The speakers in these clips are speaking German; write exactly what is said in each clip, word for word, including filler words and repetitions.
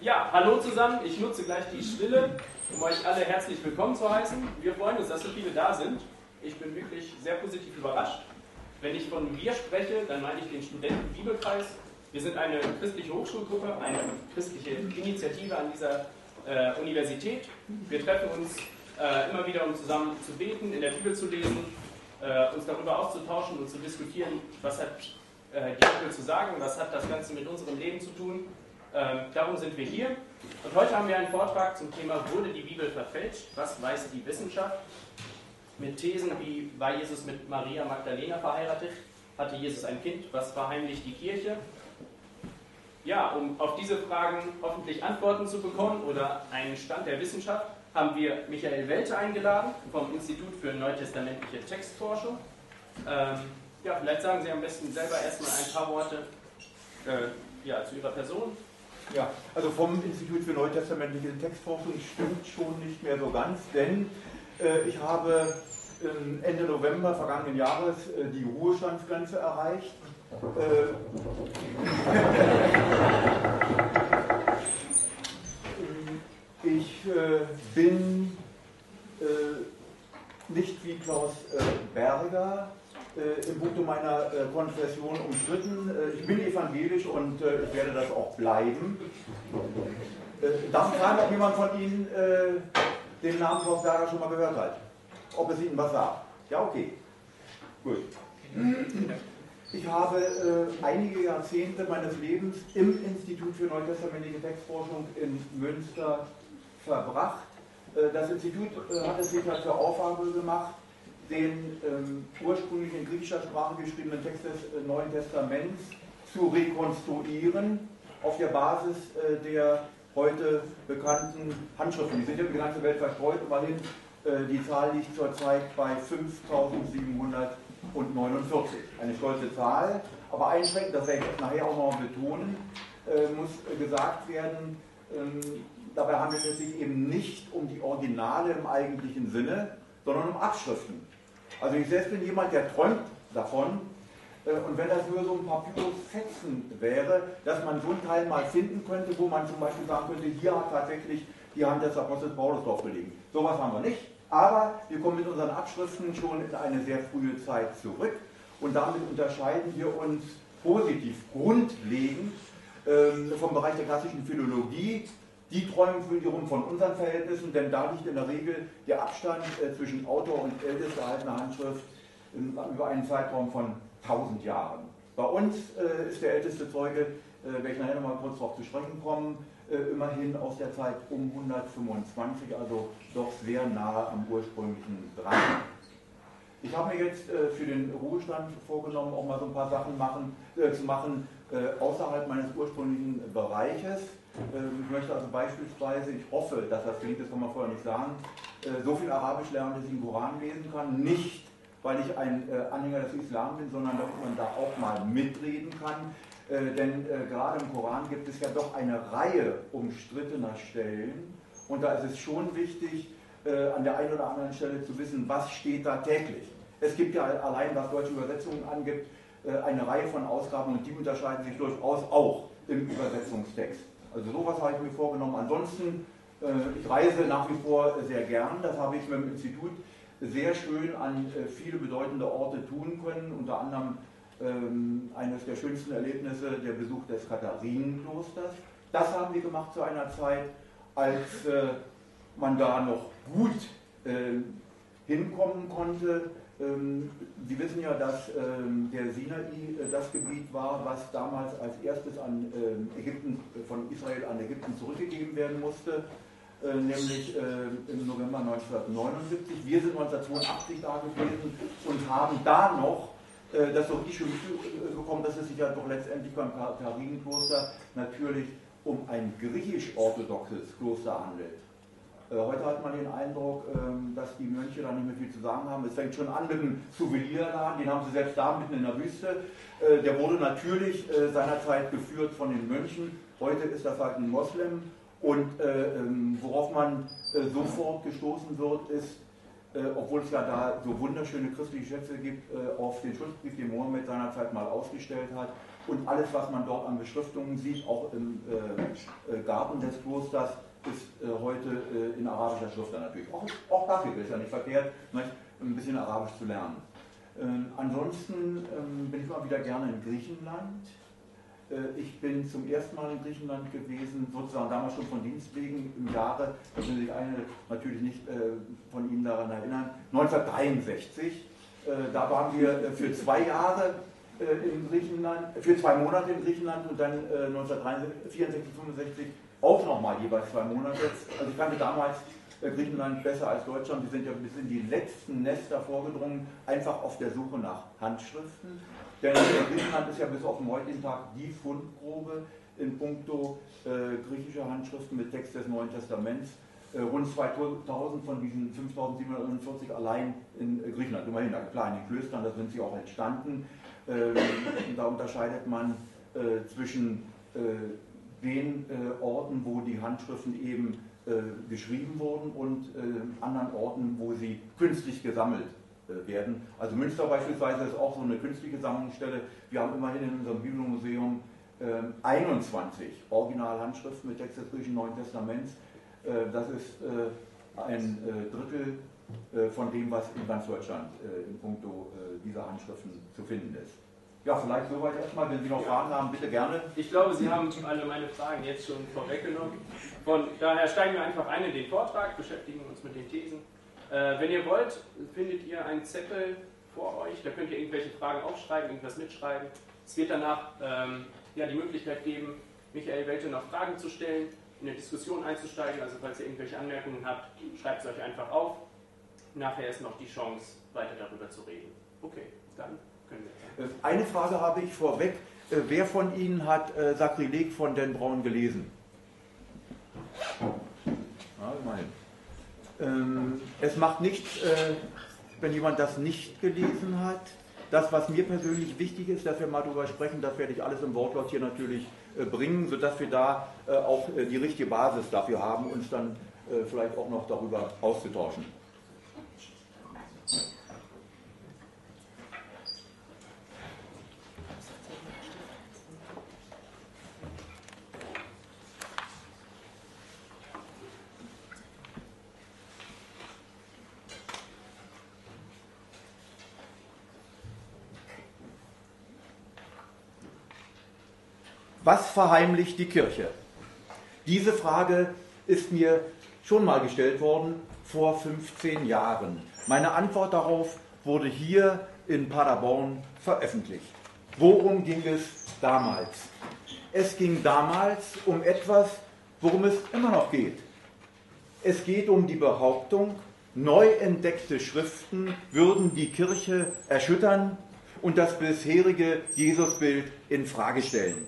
Ja, hallo zusammen. Ich nutze gleich die Stille, um euch alle herzlich willkommen zu heißen. Wir freuen uns, dass so viele da sind. Ich bin wirklich sehr positiv überrascht. Wenn ich von wir spreche, dann meine ich den Studenten-Bibelkreis. Wir sind eine christliche Hochschulgruppe, eine christliche Initiative an dieser äh, Universität. Wir treffen uns äh, immer wieder, um zusammen zu beten, in der Bibel zu lesen, äh, uns darüber auszutauschen und zu diskutieren, was hat äh, die Bibel zu sagen, was hat das Ganze mit unserem Leben zu tun. Ähm, darum sind wir hier. Und heute haben wir einen Vortrag zum Thema Wurde die Bibel verfälscht? Was weiß die Wissenschaft? Mit Thesen wie: War Jesus mit Maria Magdalena verheiratet? Hatte Jesus ein Kind? Was verheimlicht die Kirche? Ja, um auf diese Fragen hoffentlich Antworten zu bekommen oder einen Stand der Wissenschaft, haben wir Michael Welte eingeladen vom Institut für neutestamentliche Textforschung. Ähm, ja, vielleicht sagen Sie am besten selber erstmal ein paar Worte äh, ja, zu Ihrer Person. Ja, also vom Institut für neutestamentliche Textforschung stimmt schon nicht mehr so ganz, denn äh, ich habe äh, Ende November vergangenen Jahres äh, die Ruhestandsgrenze erreicht. Äh, ich äh, bin äh, nicht wie Klaus äh, Berger Äh, im Punkto meiner äh, Konfession umstritten. Äh, ich bin evangelisch und äh, ich werde das auch bleiben. Äh, darf ich fragen, ob jemand von Ihnen äh, den Namen Klaus Berger schon mal gehört hat? Ob es Ihnen was sagt? Ja, okay. Gut. Ich habe äh, einige Jahrzehnte meines Lebens im Institut für neutestamentliche Textforschung in Münster verbracht. Äh, das Institut äh, hat es sich halt zur Aufgabe gemacht, den ähm, ursprünglich in griechischer Sprache geschriebenen Text des äh, Neuen Testaments zu rekonstruieren auf der Basis äh, der heute bekannten Handschriften. Die sind ja über die ganze Welt verstreut, immerhin äh, die Zahl liegt zurzeit bei fünftausendsiebenhundertneunundvierzig. Eine stolze Zahl, aber einschränkend, das werde ich nachher auch noch betonen, äh, muss äh, gesagt werden, ähm, dabei handelt es sich eben nicht um die Originale im eigentlichen Sinne, sondern um Abschriften. Also ich selbst bin jemand, der träumt davon, äh, und wenn das nur so ein Papyrusfetzen wäre, dass man so einen Teil mal finden könnte, wo man zum Beispiel sagen könnte, hier hat tatsächlich die Hand des Apostels Paulus drauf gelegen. Sowas haben wir nicht, aber wir kommen mit unseren Abschriften schon in eine sehr frühe Zeit zurück und damit unterscheiden wir uns positiv grundlegend äh, vom Bereich der klassischen Philologie. Die träumen wiederum von unseren Verhältnissen, denn da liegt in der Regel der Abstand äh, zwischen Autor und ältest erhaltener Handschrift äh, über einen Zeitraum von tausend Jahren. Bei uns äh, ist der älteste Zeuge, äh, werde ich nachher nochmal kurz darauf zu sprechen kommen, äh, immerhin aus der Zeit um hundertfünfundzwanzig, also doch sehr nahe am ursprünglichen dran. Ich habe mir jetzt äh, für den Ruhestand vorgenommen, auch mal so ein paar Sachen machen, äh, zu machen äh, außerhalb meines ursprünglichen Bereiches. Ich möchte also beispielsweise, ich hoffe, dass das gelingt, das kann man vorher nicht sagen, so viel Arabisch lernen, dass ich den Koran lesen kann. Nicht, weil ich ein Anhänger des Islam bin, sondern dass man da auch mal mitreden kann. Denn gerade im Koran gibt es ja doch eine Reihe umstrittener Stellen. Und da ist es schon wichtig, an der einen oder anderen Stelle zu wissen, was steht da täglich. Es gibt ja allein, was deutsche Übersetzungen angibt, eine Reihe von Ausgaben und die unterscheiden sich durchaus auch im Übersetzungstext. Also sowas habe ich mir vorgenommen. Ansonsten, äh, ich reise nach wie vor sehr gern. Das habe ich mit dem Institut sehr schön an äh, viele bedeutende Orte tun können. Unter anderem ähm, eines der schönsten Erlebnisse, der Besuch des Katharinenklosters. Das haben wir gemacht zu einer Zeit, als äh, man da noch gut äh, hinkommen konnte. Ähm, Sie wissen ja, dass ähm, der Sinai äh, das Gebiet war, was damals als erstes an ähm, Ägypten, äh, von Israel an Ägypten zurückgegeben werden musste, äh, nämlich äh, im November neunzehnhundertneunundsiebzig. Wir sind neunzehnhundertzweiundachtzig da gewesen und haben da noch äh, das so richtig schön mitbekommen, dass es sich ja doch letztendlich beim Katharinenkloster natürlich um ein griechisch-orthodoxes Kloster handelt. Heute hat man den Eindruck, dass die Mönche da nicht mehr viel zu sagen haben. Es fängt schon an mit dem Souvenirladen, den haben sie selbst da mitten in der Wüste. Der wurde natürlich seinerzeit geführt von den Mönchen. Heute ist das halt ein Moslem. Und worauf man sofort gestoßen wird, ist äh, obwohl es ja da so wunderschöne christliche Schätze gibt, äh, auf den Schutzbrief, den Mohammed seinerzeit mal ausgestellt hat. Und alles, was man dort an Beschriftungen sieht, auch im äh, Garten des Klosters, ist äh, heute äh, in arabischer Schrift dann natürlich. Auch, auch dafür ist ja nicht verkehrt, nicht? Ein bisschen Arabisch zu lernen. Ähm, ansonsten ähm, bin ich mal wieder gerne in Griechenland. Äh, ich bin zum ersten Mal in Griechenland gewesen, sozusagen damals schon von Dienst wegen im Jahre, da können sich eine natürlich nicht äh, von Ihnen daran erinnern, neunzehnhundertdreiundsechzig. Äh, da waren wir äh, für zwei Jahre äh, in Griechenland, für zwei Monate in Griechenland und dann äh, neunzehnhundertvierundsechzig, fünfundsechzig auch nochmal jeweils zwei Monate. Also ich kannte damals äh, Griechenland besser als Deutschland. Wir sind ja bis in die letzten Nester vorgedrungen, einfach auf der Suche nach Handschriften. Denn äh, Griechenland ist ja bis auf den heutigen Tag die Fundgrube in puncto äh, griechischer Handschriften mit Text des Neuen Testaments. Äh, rund zweitausend von diesen fünftausendsiebenhundertneunundvierzig allein in äh, Griechenland. Immerhin, na klar, in den Klöstern, da sind sie auch entstanden. Äh, da unterscheidet man äh, zwischen äh, den äh, Orten, wo die Handschriften eben äh, geschrieben wurden und äh, anderen Orten, wo sie künstlich gesammelt äh, werden. Also Münster beispielsweise ist auch so eine künstliche Sammlungsstelle. Wir haben immerhin in unserem Bibelmuseum äh, einundzwanzig Originalhandschriften mit Text des griechischen Neuen Testaments. Äh, das ist äh, ein äh, Drittel äh, von dem, was in ganz Deutschland äh, in puncto äh, dieser Handschriften zu finden ist. Ja, vielleicht soweit erstmal. Wenn Sie noch Fragen haben, bitte gerne. Ich glaube, Sie haben alle meine Fragen jetzt schon vorweggenommen. Von daher steigen wir einfach ein in den Vortrag, beschäftigen uns mit den Thesen. Äh, wenn ihr wollt, findet ihr einen Zettel vor euch, da könnt ihr irgendwelche Fragen aufschreiben, irgendwas mitschreiben. Es wird danach ähm, ja, die Möglichkeit geben, Michael Welte noch Fragen zu stellen, in eine Diskussion einzusteigen. Also falls ihr irgendwelche Anmerkungen habt, schreibt es euch einfach auf. Nachher ist noch die Chance, weiter darüber zu reden. Okay, dann können wir. Eine Frage habe ich vorweg. Wer von Ihnen hat äh, Sakrileg von Dan Brown gelesen? Ja, immerhin. Ähm, es macht nichts, äh, wenn jemand das nicht gelesen hat. Das, was mir persönlich wichtig ist, dass wir mal darüber sprechen, das werde ich alles im Wortlaut hier natürlich äh, bringen, sodass wir da äh, auch äh, die richtige Basis dafür haben, uns dann äh, vielleicht auch noch darüber auszutauschen. Was verheimlicht die Kirche? Diese Frage ist mir schon mal gestellt worden vor fünfzehn Jahren. Meine Antwort darauf wurde hier in Paderborn veröffentlicht. Worum ging es damals? Es ging damals um etwas, worum es immer noch geht. Es geht um die Behauptung, neu entdeckte Schriften würden die Kirche erschüttern und das bisherige Jesusbild in Frage stellen.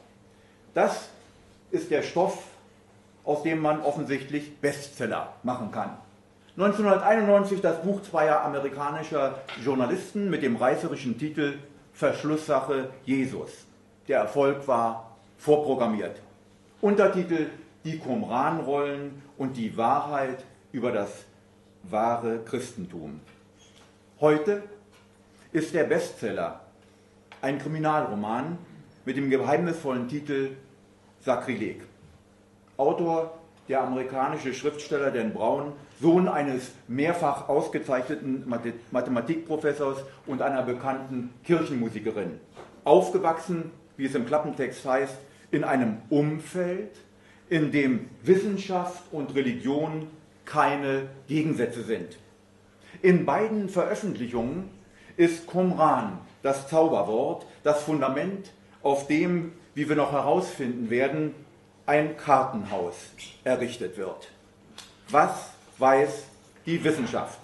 Das ist der Stoff, aus dem man offensichtlich Bestseller machen kann. neunzehnhunderteinundneunzig das Buch zweier amerikanischer Journalisten mit dem reißerischen Titel Verschlusssache Jesus. Der Erfolg war vorprogrammiert. Untertitel Die Qumran-Rollen und die Wahrheit über das wahre Christentum. Heute ist der Bestseller ein Kriminalroman mit dem geheimnisvollen Titel Sakrileg. Autor der amerikanische Schriftsteller Dan Brown, Sohn eines mehrfach ausgezeichneten Mathematikprofessors und einer bekannten Kirchenmusikerin. Aufgewachsen, wie es im Klappentext heißt, in einem Umfeld, in dem Wissenschaft und Religion keine Gegensätze sind. In beiden Veröffentlichungen ist Qumran das Zauberwort, das Fundament, auf dem, wie wir noch herausfinden werden, ein Kartenhaus errichtet wird. Was weiß die Wissenschaft?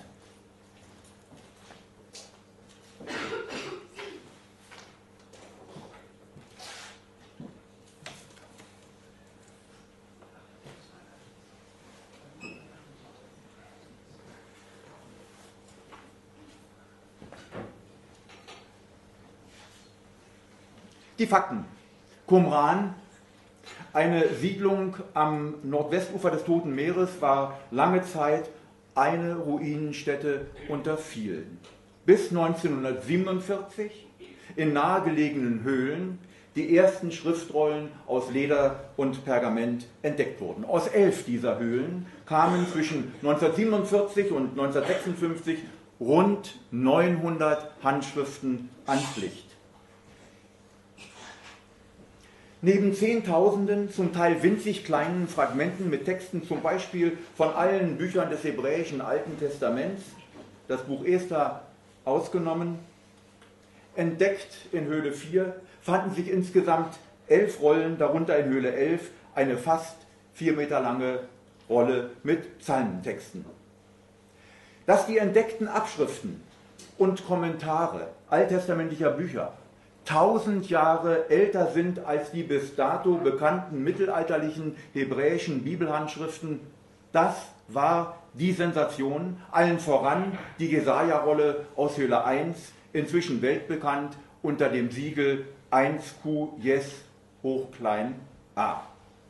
Die Fakten. Qumran, eine Siedlung am Nordwestufer des Toten Meeres, war lange Zeit eine Ruinenstätte unter vielen. Bis neunzehnhundertsiebenundvierzig in nahegelegenen Höhlen die ersten Schriftrollen aus Leder und Pergament entdeckt wurden. Aus elf dieser Höhlen kamen zwischen neunzehnhundertsiebenundvierzig und neunzehnhundertsechsundfünfzig rund neunhundert Handschriften ans Licht. Neben Zehntausenden, zum Teil winzig kleinen Fragmenten mit Texten, zum Beispiel von allen Büchern des hebräischen Alten Testaments, das Buch Esther ausgenommen, entdeckt in Höhle vier, fanden sich insgesamt elf Rollen, darunter in Höhle elf eine fast vier Meter lange Rolle mit Psalmentexten. Dass die entdeckten Abschriften und Kommentare alttestamentlicher Bücher tausend Jahre älter sind als die bis dato bekannten mittelalterlichen hebräischen Bibelhandschriften, das war die Sensation, allen voran die Jesaja-Rolle aus Höhle eins, inzwischen weltbekannt unter dem Siegel eins Q Jes hochklein a.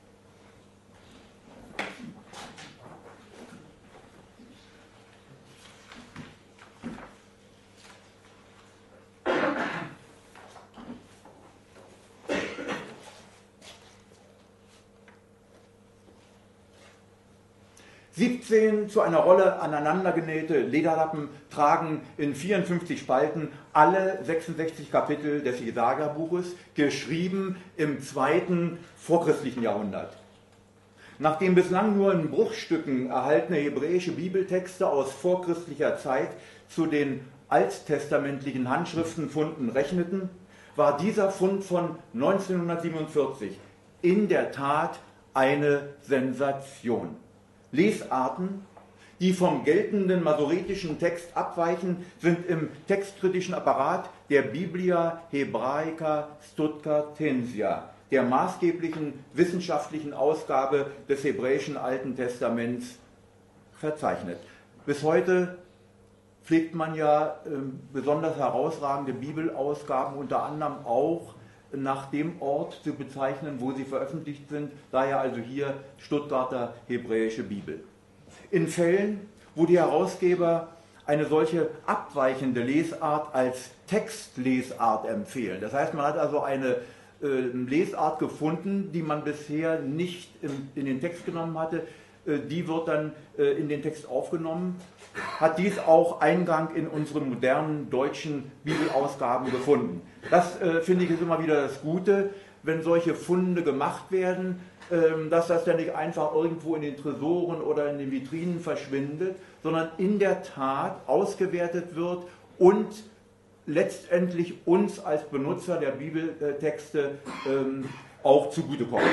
siebzehn zu einer Rolle aneinandergenähte Lederlappen tragen in vierundfünfzig Spalten alle sechsundsechzig Kapitel des Jesaja-Buches, geschrieben im zweiten vorchristlichen Jahrhundert. Nachdem bislang nur in Bruchstücken erhaltene hebräische Bibeltexte aus vorchristlicher Zeit zu den alttestamentlichen Handschriftenfunden rechneten, war dieser Fund von neunzehnhundertsiebenundvierzig in der Tat eine Sensation. Lesarten, die vom geltenden masoretischen Text abweichen, sind im textkritischen Apparat der Biblia Hebraica Stuttgartensia, der maßgeblichen wissenschaftlichen Ausgabe des hebräischen Alten Testaments, verzeichnet. Bis heute pflegt man ja äh, besonders herausragende Bibelausgaben unter anderem auch nach dem Ort zu bezeichnen, wo sie veröffentlicht sind, daher also hier Stuttgarter Hebräische Bibel. In Fällen, wo die Herausgeber eine solche abweichende Lesart als Textlesart empfehlen, das heißt, man hat also eine äh, Lesart gefunden, die man bisher nicht in, in den Text genommen hatte, äh, die wird dann äh, in den Text aufgenommen, hat dies auch Eingang in unsere modernen deutschen Bibelausgaben gefunden. Das, äh, finde ich, ist immer wieder das Gute, wenn solche Funde gemacht werden, äh, dass das dann nicht einfach irgendwo in den Tresoren oder in den Vitrinen verschwindet, sondern in der Tat ausgewertet wird und letztendlich uns als Benutzer der Bibeltexte ähm, auch zugutekommt.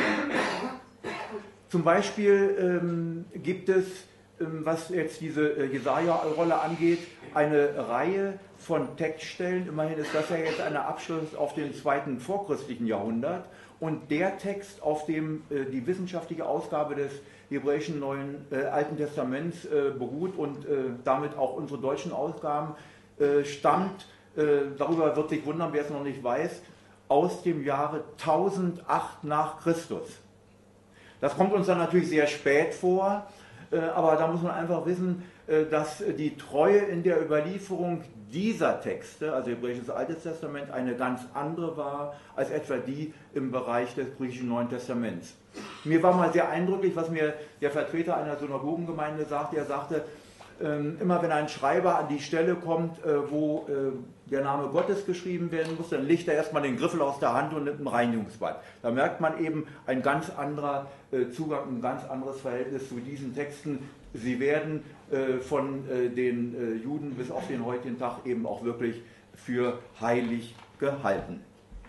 Zum Beispiel ähm, gibt es, was jetzt diese Jesaja-Rolle angeht, eine Reihe von Textstellen. Immerhin ist das ja jetzt eine Abschrift auf den zweiten vorchristlichen Jahrhundert. Und der Text, auf dem äh, die wissenschaftliche Ausgabe des hebräischen Neuen äh, Alten Testaments äh, beruht und äh, damit auch unsere deutschen Ausgaben, äh, stammt, äh, darüber wird sich wundern, wer es noch nicht weiß, aus dem Jahre tausendacht nach Christus. Das kommt uns dann natürlich sehr spät vor, aber da muss man einfach wissen, dass die Treue in der Überlieferung dieser Texte, also hebräisches Altes Testament, eine ganz andere war als etwa die im Bereich des griechischen Neuen Testaments. Mir war mal sehr eindrücklich, was mir der Vertreter einer Synagogengemeinde sagte. Er sagte, immer wenn ein Schreiber an die Stelle kommt, wo der Name Gottes geschrieben werden muss, dann legt er erstmal den Griffel aus der Hand und nimmt ein Reinigungsbad. Da merkt man eben ein ganz anderer Zugang, ein ganz anderes Verhältnis zu diesen Texten. Sie werden von den Juden bis auf den heutigen Tag eben auch wirklich für heilig gehalten.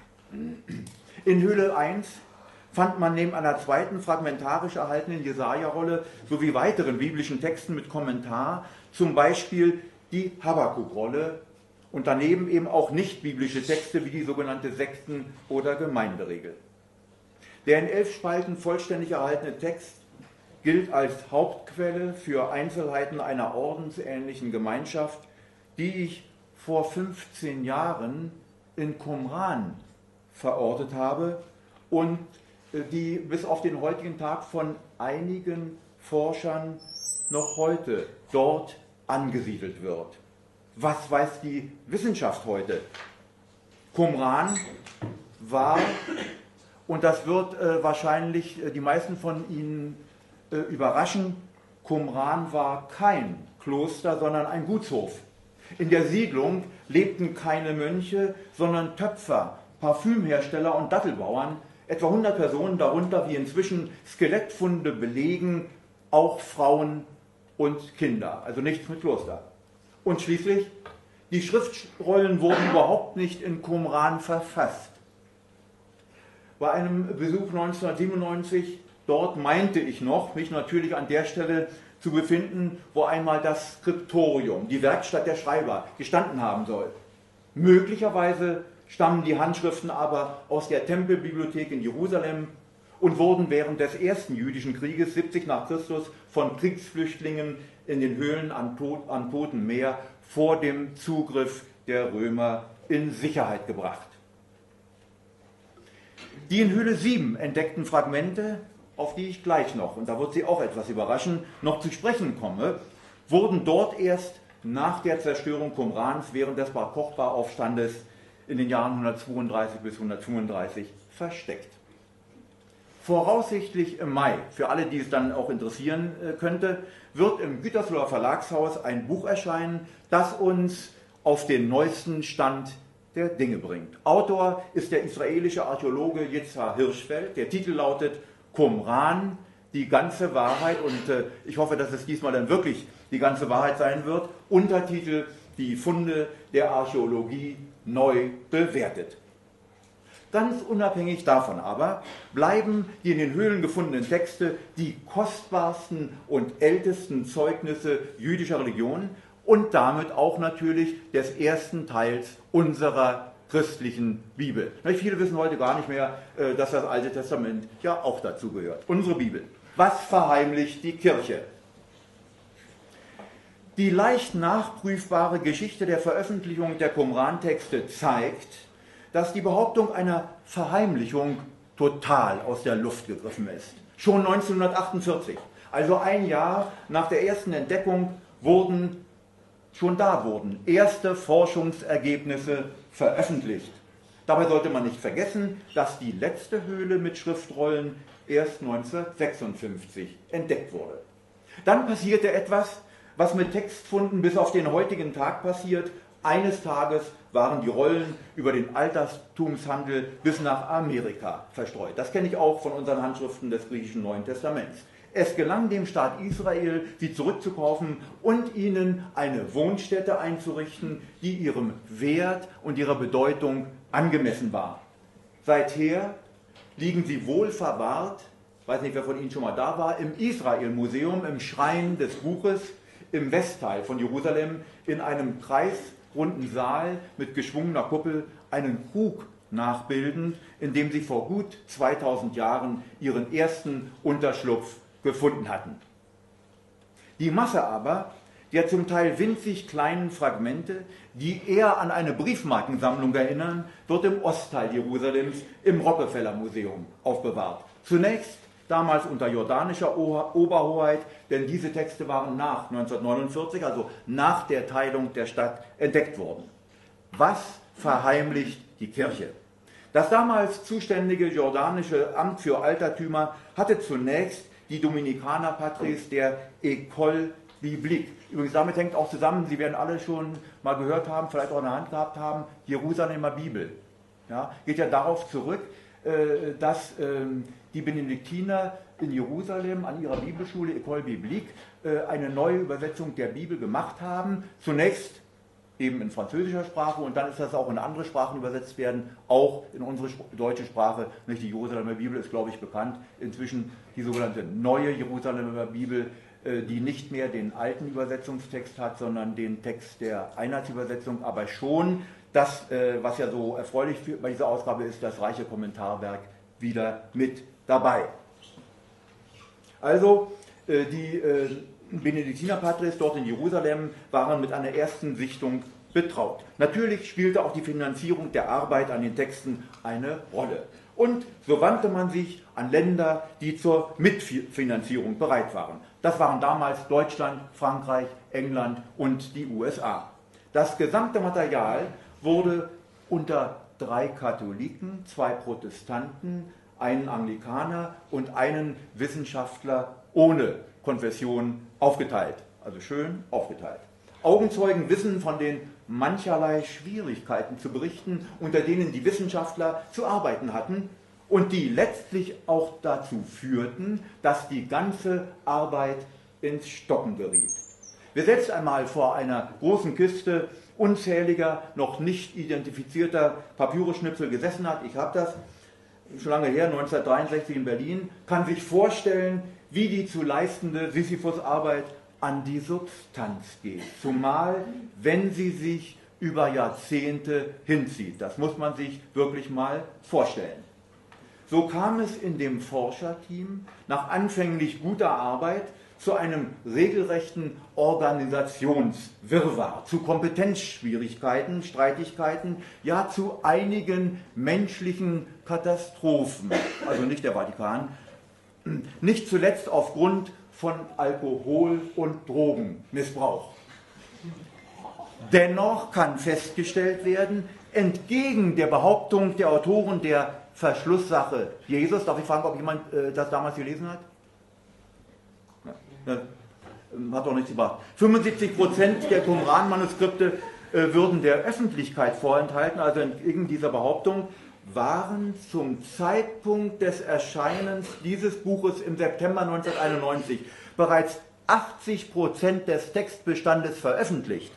In Höhle eins fand man neben einer zweiten fragmentarisch erhaltenen Jesaja-Rolle sowie weiteren biblischen Texten mit Kommentar, zum Beispiel die Habakuk-Rolle und daneben eben auch nicht-biblische Texte wie die sogenannte Sekten- oder Gemeinderegel. Der in elf Spalten vollständig erhaltene Text gilt als Hauptquelle für Einzelheiten einer ordensähnlichen Gemeinschaft, die ich vor fünfzehn Jahren in Qumran verortet habe und die bis auf den heutigen Tag von einigen Forschern noch heute dort angesiedelt wird. Was weiß die Wissenschaft heute? Qumran war, und das wird äh, wahrscheinlich äh, die meisten von Ihnen äh, überraschen, Qumran war kein Kloster, sondern ein Gutshof. In der Siedlung lebten keine Mönche, sondern Töpfer, Parfümhersteller und Dattelbauern, etwa hundert Personen, darunter, wie inzwischen Skelettfunde belegen, auch Frauen und Kinder, also nichts mit Kloster. Und schließlich, die Schriftrollen wurden überhaupt nicht in Qumran verfasst. Bei einem Besuch neunzehnhundertsiebenundneunzig dort meinte ich noch, mich natürlich an der Stelle zu befinden, wo einmal das Skriptorium, die Werkstatt der Schreiber, gestanden haben soll. Möglicherweise stammen die Handschriften aber aus der Tempelbibliothek in Jerusalem und wurden während des ersten jüdischen Krieges siebzig nach Christus von Kriegsflüchtlingen in den Höhlen am, Tod, am Toten Meer vor dem Zugriff der Römer in Sicherheit gebracht. Die in Höhle sieben entdeckten Fragmente, auf die ich gleich noch, und da wird Sie auch etwas überraschen, noch zu sprechen komme, wurden dort erst nach der Zerstörung Qumrans während des Bar Kochba-Aufstandes in den Jahren hundertzweiunddreißig bis hundertfünfunddreißig versteckt. Voraussichtlich im Mai, für alle, die es dann auch interessieren könnte, wird im Gütersloher Verlagshaus ein Buch erscheinen, das uns auf den neuesten Stand der Dinge bringt. Autor ist der israelische Archäologe Yitzhak Hirschfeld. Der Titel lautet Qumran, die ganze Wahrheit, und äh, ich hoffe, dass es diesmal dann wirklich die ganze Wahrheit sein wird. Untertitel: Die Funde der Archäologie neu bewertet. Ganz unabhängig davon aber bleiben die in den Höhlen gefundenen Texte die kostbarsten und ältesten Zeugnisse jüdischer Religion und damit auch natürlich des ersten Teils unserer christlichen Bibel. Viele wissen heute gar nicht mehr, dass das Alte Testament ja auch dazu gehört. Unsere Bibel. Was verheimlicht die Kirche? Die leicht nachprüfbare Geschichte der Veröffentlichung der Qumran-Texte zeigt, dass die Behauptung einer Verheimlichung total aus der Luft gegriffen ist. Schon neunzehnhundertachtundvierzig, also ein Jahr nach der ersten Entdeckung, wurden, schon da wurden erste Forschungsergebnisse veröffentlicht. Dabei sollte man nicht vergessen, dass die letzte Höhle mit Schriftrollen erst neunzehnhundertsechsundfünfzig entdeckt wurde. Dann passierte etwas, was mit Textfunden bis auf den heutigen Tag passiert. Eines Tages waren die Rollen über den Altertumshandel bis nach Amerika verstreut. Das kenne ich auch von unseren Handschriften des griechischen Neuen Testaments. Es gelang dem Staat Israel, sie zurückzukaufen und ihnen eine Wohnstätte einzurichten, die ihrem Wert und ihrer Bedeutung angemessen war. Seither liegen sie wohl verwahrt, ich weiß nicht, wer von Ihnen schon mal da war, im Israel-Museum, im Schrein des Buches, im Westteil von Jerusalem, in einem kreisrunden Saal mit geschwungener Kuppel, einen Krug nachbilden, in dem sie vor gut zweitausend Jahren ihren ersten Unterschlupf gefunden hatten. Die Masse aber der zum Teil winzig kleinen Fragmente, die eher an eine Briefmarkensammlung erinnern, wird im Ostteil Jerusalems im Rockefeller Museum aufbewahrt. Zunächst damals unter jordanischer Oberhoheit, denn diese Texte waren nach neunzehnhundertneunundvierzig, also nach der Teilung der Stadt, entdeckt worden. Was verheimlicht die Kirche? Das damals zuständige jordanische Amt für Altertümer hatte zunächst die Dominikanerpatris der École Biblique. Übrigens, damit hängt auch zusammen, Sie werden alle schon mal gehört haben, vielleicht auch in der Hand gehabt haben, Jerusalemer Bibel. Ja, geht ja darauf zurück, dass die Benediktiner in Jerusalem an ihrer Bibelschule École Biblique eine neue Übersetzung der Bibel gemacht haben. Zunächst eben in französischer Sprache und dann ist das auch in andere Sprachen übersetzt werden, auch in unsere deutsche Sprache. Die Jerusalemer Bibel ist, glaube ich, bekannt. Inzwischen die sogenannte neue Jerusalemer Bibel, die nicht mehr den alten Übersetzungstext hat, sondern den Text der Einheitsübersetzung, aber schon das, was ja so erfreulich bei dieser Ausgabe ist, das reiche Kommentarwerk wieder mit dabei. Also die Benediktinerpatris dort in Jerusalem waren mit einer ersten Sichtung betraut. Natürlich spielte auch die Finanzierung der Arbeit an den Texten eine Rolle. Und so wandte man sich an Länder, die zur Mitfinanzierung bereit waren. Das waren damals Deutschland, Frankreich, England und die U S A. Das gesamte Material wurde unter drei Katholiken, zwei Protestanten, einen Anglikaner und einen Wissenschaftler ohne Konfession aufgeteilt. Also schön aufgeteilt. Augenzeugen wissen von den mancherlei Schwierigkeiten zu berichten, unter denen die Wissenschaftler zu arbeiten hatten und die letztlich auch dazu führten, dass die ganze Arbeit ins Stocken geriet. Wer selbst einmal vor einer großen Kiste unzähliger, noch nicht identifizierter Papyrusschnipsel gesessen hat, ich habe das schon lange her, neunzehnhundertdreiundsechzig in Berlin, kann sich vorstellen, wie die zu leistende Sisyphus-Arbeit an die Substanz geht, zumal wenn sie sich über Jahrzehnte hinzieht. Das muss man sich wirklich mal vorstellen. So kam es in dem Forscherteam nach anfänglich guter Arbeit zu einem regelrechten Organisationswirrwarr, zu Kompetenzschwierigkeiten, Streitigkeiten, ja zu einigen menschlichen Katastrophen, also nicht der Vatikan, nicht zuletzt aufgrund von Alkohol- und Drogenmissbrauch. Dennoch kann festgestellt werden, entgegen der Behauptung der Autoren der Verschlusssache Jesus, darf ich fragen, ob jemand äh, das damals gelesen hat? Ja, das hat doch nichts gebracht. fünfundsiebzig Prozent der Qumran-Manuskripte äh, würden der Öffentlichkeit vorenthalten, also entgegen dieser Behauptung waren zum Zeitpunkt des Erscheinens dieses Buches im September neunzehnhunderteinundneunzig bereits achtzig Prozent des Textbestandes veröffentlicht.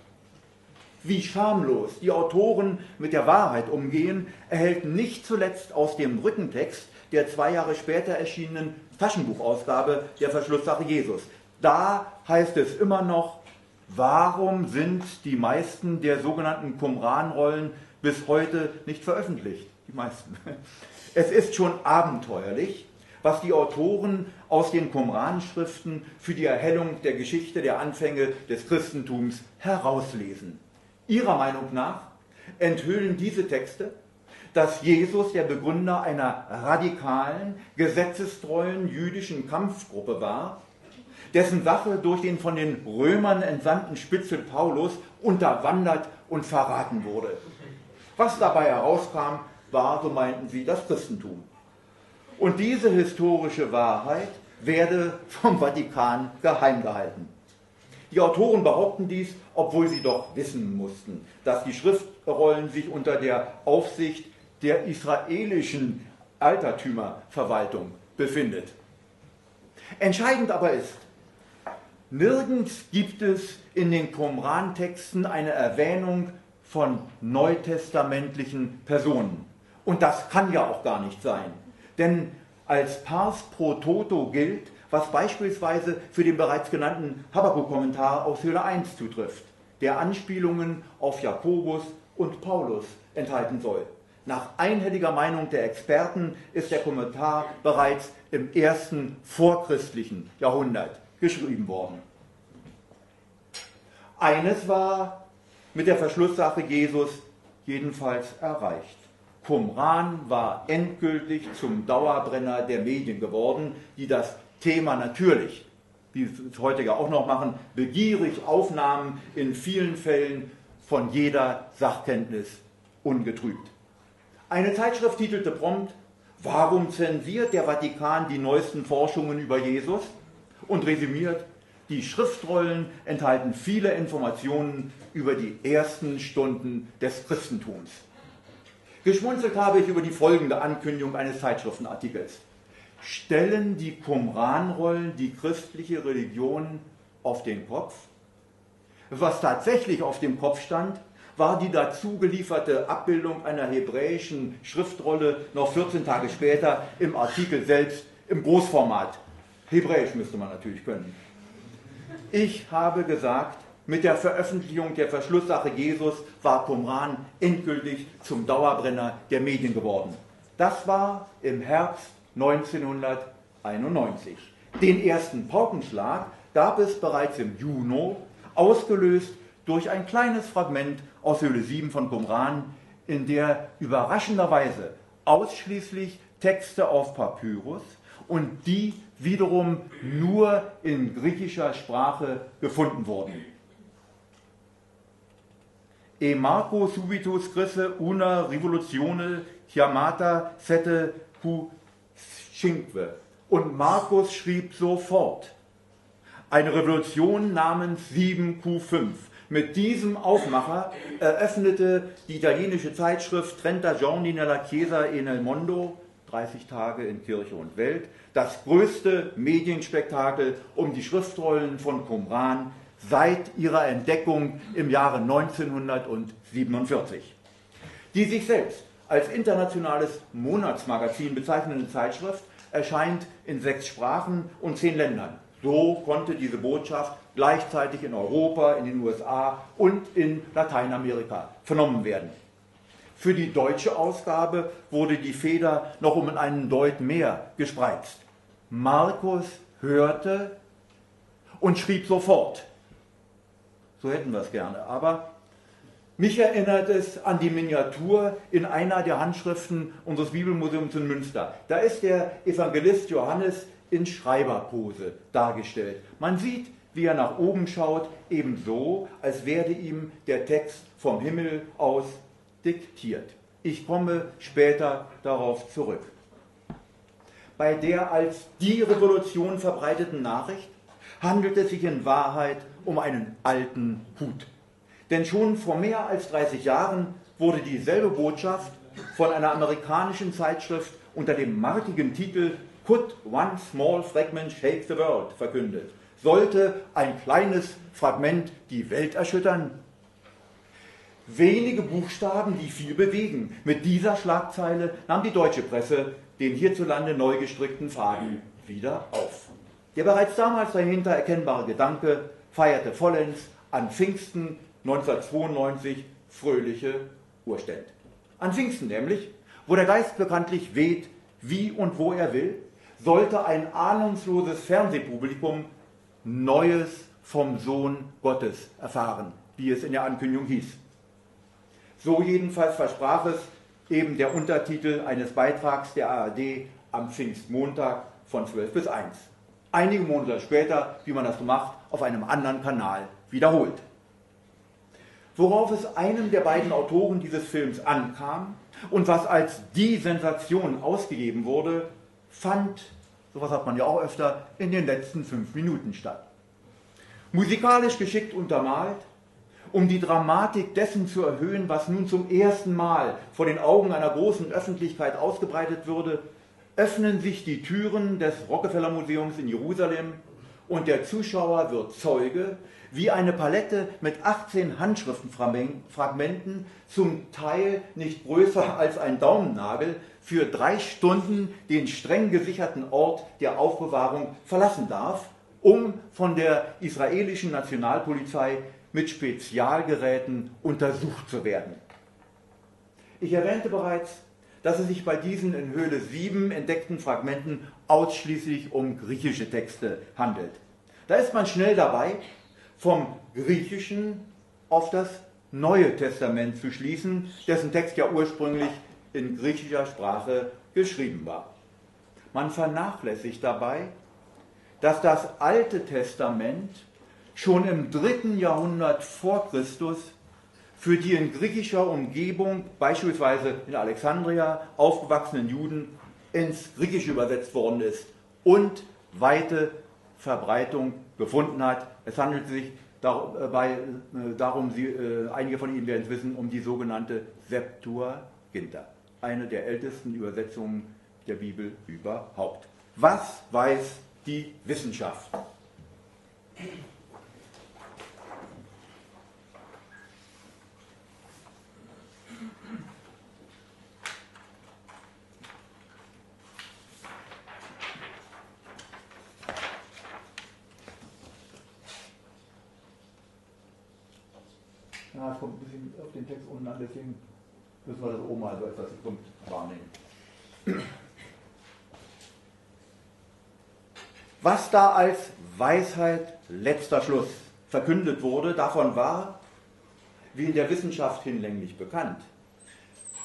Wie schamlos die Autoren mit der Wahrheit umgehen, erhält nicht zuletzt aus dem Brückentext der zwei Jahre später erschienenen Taschenbuchausgabe der Verschlusssache Jesus. Da heißt es immer noch, warum sind die meisten der sogenannten Qumran-Rollen bis heute nicht veröffentlicht? Die meisten. Es ist schon abenteuerlich, was die Autoren aus den Qumran-Schriften für die Erhellung der Geschichte der Anfänge des Christentums herauslesen. Ihrer Meinung nach enthüllen diese Texte, dass Jesus der Begründer einer radikalen, gesetzestreuen jüdischen Kampfgruppe war, dessen Sache durch den von den Römern entsandten Spitzel Paulus unterwandert und verraten wurde. Was dabei herauskam, war, so meinten sie, das Christentum. Und diese historische Wahrheit werde vom Vatikan geheim gehalten. Die Autoren behaupten dies, obwohl sie doch wissen mussten, dass die Schriftrollen sich unter der Aufsicht der israelischen Altertümerverwaltung befindet. Entscheidend aber ist, nirgends gibt es in den Qumran-Texten eine Erwähnung von neutestamentlichen Personen. Und das kann ja auch gar nicht sein. Denn als Pars pro toto gilt, was beispielsweise für den bereits genannten Habakkuk-Kommentar aus Hülle eins zutrifft, der Anspielungen auf Jakobus und Paulus enthalten soll. Nach einhelliger Meinung der Experten ist der Kommentar bereits im ersten vorchristlichen Jahrhundert geschrieben worden. Eines war mit der Verschlusssache Jesus jedenfalls erreicht. Qumran war endgültig zum Dauerbrenner der Medien geworden, die das Thema natürlich, wie wir es heute ja auch noch machen, begierig aufnahmen, in vielen Fällen von jeder Sachkenntnis ungetrübt. Eine Zeitschrift titelte prompt, warum zensiert der Vatikan die neuesten Forschungen über Jesus? Und resümiert, die Schriftrollen enthalten viele Informationen über die ersten Stunden des Christentums. Geschmunzelt habe ich über die folgende Ankündigung eines Zeitschriftenartikels. Stellen die Qumran-Rollen die christliche Religion auf den Kopf? Was tatsächlich auf dem Kopf stand, war die dazu gelieferte Abbildung einer hebräischen Schriftrolle noch vierzehn Tage später im Artikel selbst im Großformat. Hebräisch müsste man natürlich können. Ich habe gesagt, mit der Veröffentlichung der Verschlusssache Jesus war Qumran endgültig zum Dauerbrenner der Medien geworden. Das war im Herbst neunzehnhunderteinundneunzig. Den ersten Paukenschlag gab es bereits im Juni, ausgelöst durch ein kleines Fragment aus Hülle sieben von Qumran, in der überraschenderweise ausschließlich Texte auf Papyrus und die wiederum nur in griechischer Sprache gefunden wurden. E Marco subito scrisse una rivoluzione chiamata sette Q cinque. Und Markus schrieb sofort eine Revolution namens sieben Q fünf. Mit diesem Aufmacher eröffnete die italienische Zeitschrift Trenta Giorni nella Chiesa e nel Mondo, dreißig Tage in Kirche und Welt, das größte Medienspektakel um die Schriftrollen von Qumran seit ihrer Entdeckung im Jahre neunzehnhundertsiebenundvierzig. Die sich selbst als internationales Monatsmagazin bezeichnende Zeitschrift erscheint in sechs Sprachen und zehn Ländern. So konnte diese Botschaft gleichzeitig in Europa, in den U S A und in Lateinamerika vernommen werden. Für die deutsche Ausgabe wurde die Feder noch um einen Deut mehr gespreizt. Markus hörte und schrieb sofort. So hätten wir es gerne. Aber mich erinnert es an die Miniatur in einer der Handschriften unseres Bibelmuseums in Münster. Da ist der Evangelist Johannes in Schreiberpose dargestellt. Man sieht, wie er nach oben schaut, ebenso, als werde ihm der Text vom Himmel aus diktiert. Ich komme später darauf zurück. Bei der als die Revolution verbreiteten Nachricht handelt es sich in Wahrheit um einen alten Hut. Denn schon vor mehr als dreißig Jahren wurde dieselbe Botschaft von einer amerikanischen Zeitschrift unter dem markigen Titel Could One Small Fragment Shake the World verkündet. Sollte ein kleines Fragment die Welt erschüttern? Wenige Buchstaben, die viel bewegen. Mit dieser Schlagzeile nahm die deutsche Presse den hierzulande neu gestrickten Faden wieder auf. Der bereits damals dahinter erkennbare Gedanke feierte vollends an Pfingsten neunzehnhundertzweiundneunzig fröhliche Urständ. An Pfingsten nämlich, wo der Geist bekanntlich weht, wie und wo er will, sollte ein ahnungsloses Fernsehpublikum Neues vom Sohn Gottes erfahren, wie es in der Ankündigung hieß. So jedenfalls versprach es eben der Untertitel eines Beitrags der A R D am Pfingstmontag von zwölf bis eins. Einige Monate später, wie man das so macht, auf einem anderen Kanal wiederholt. Worauf es einem der beiden Autoren dieses Films ankam und was als die Sensation ausgegeben wurde, fand, sowas hat man ja auch öfter, in den letzten fünf Minuten statt. Musikalisch geschickt untermalt, um die Dramatik dessen zu erhöhen, was nun zum ersten Mal vor den Augen einer großen Öffentlichkeit ausgebreitet würde, öffnen sich die Türen des Rockefeller Museums in Jerusalem und der Zuschauer wird Zeuge, wie eine Palette mit achtzehn Handschriftenfragmenten, zum Teil nicht größer als ein Daumennagel, für drei Stunden den streng gesicherten Ort der Aufbewahrung verlassen darf, um von der israelischen Nationalpolizei mit Spezialgeräten untersucht zu werden. Ich erwähnte bereits, dass es sich bei diesen in Höhle sieben entdeckten Fragmenten ausschließlich um griechische Texte handelt. Da ist man schnell dabei, vom Griechischen auf das Neue Testament zu schließen, dessen Text ja ursprünglich in griechischer Sprache geschrieben war. Man vernachlässigt dabei, dass das Alte Testament schon im dritten Jahrhundert vor Christus für die in griechischer Umgebung, beispielsweise in Alexandria, aufgewachsenen Juden ins Griechische übersetzt worden ist und weite Verbreitung gefunden hat. Es handelt sich dabei darum, Sie, einige von Ihnen werden es wissen, um die sogenannte Septuaginta, eine der ältesten Übersetzungen der Bibel überhaupt. Was weiß die Wissenschaft? Ja, es kommt ein bisschen auf den Text unten an, deswegen müssen wir das oben mal so etwas wahrnehmen. Was da als Weisheit letzter Schluss verkündet wurde, davon war, wie in der Wissenschaft hinlänglich bekannt,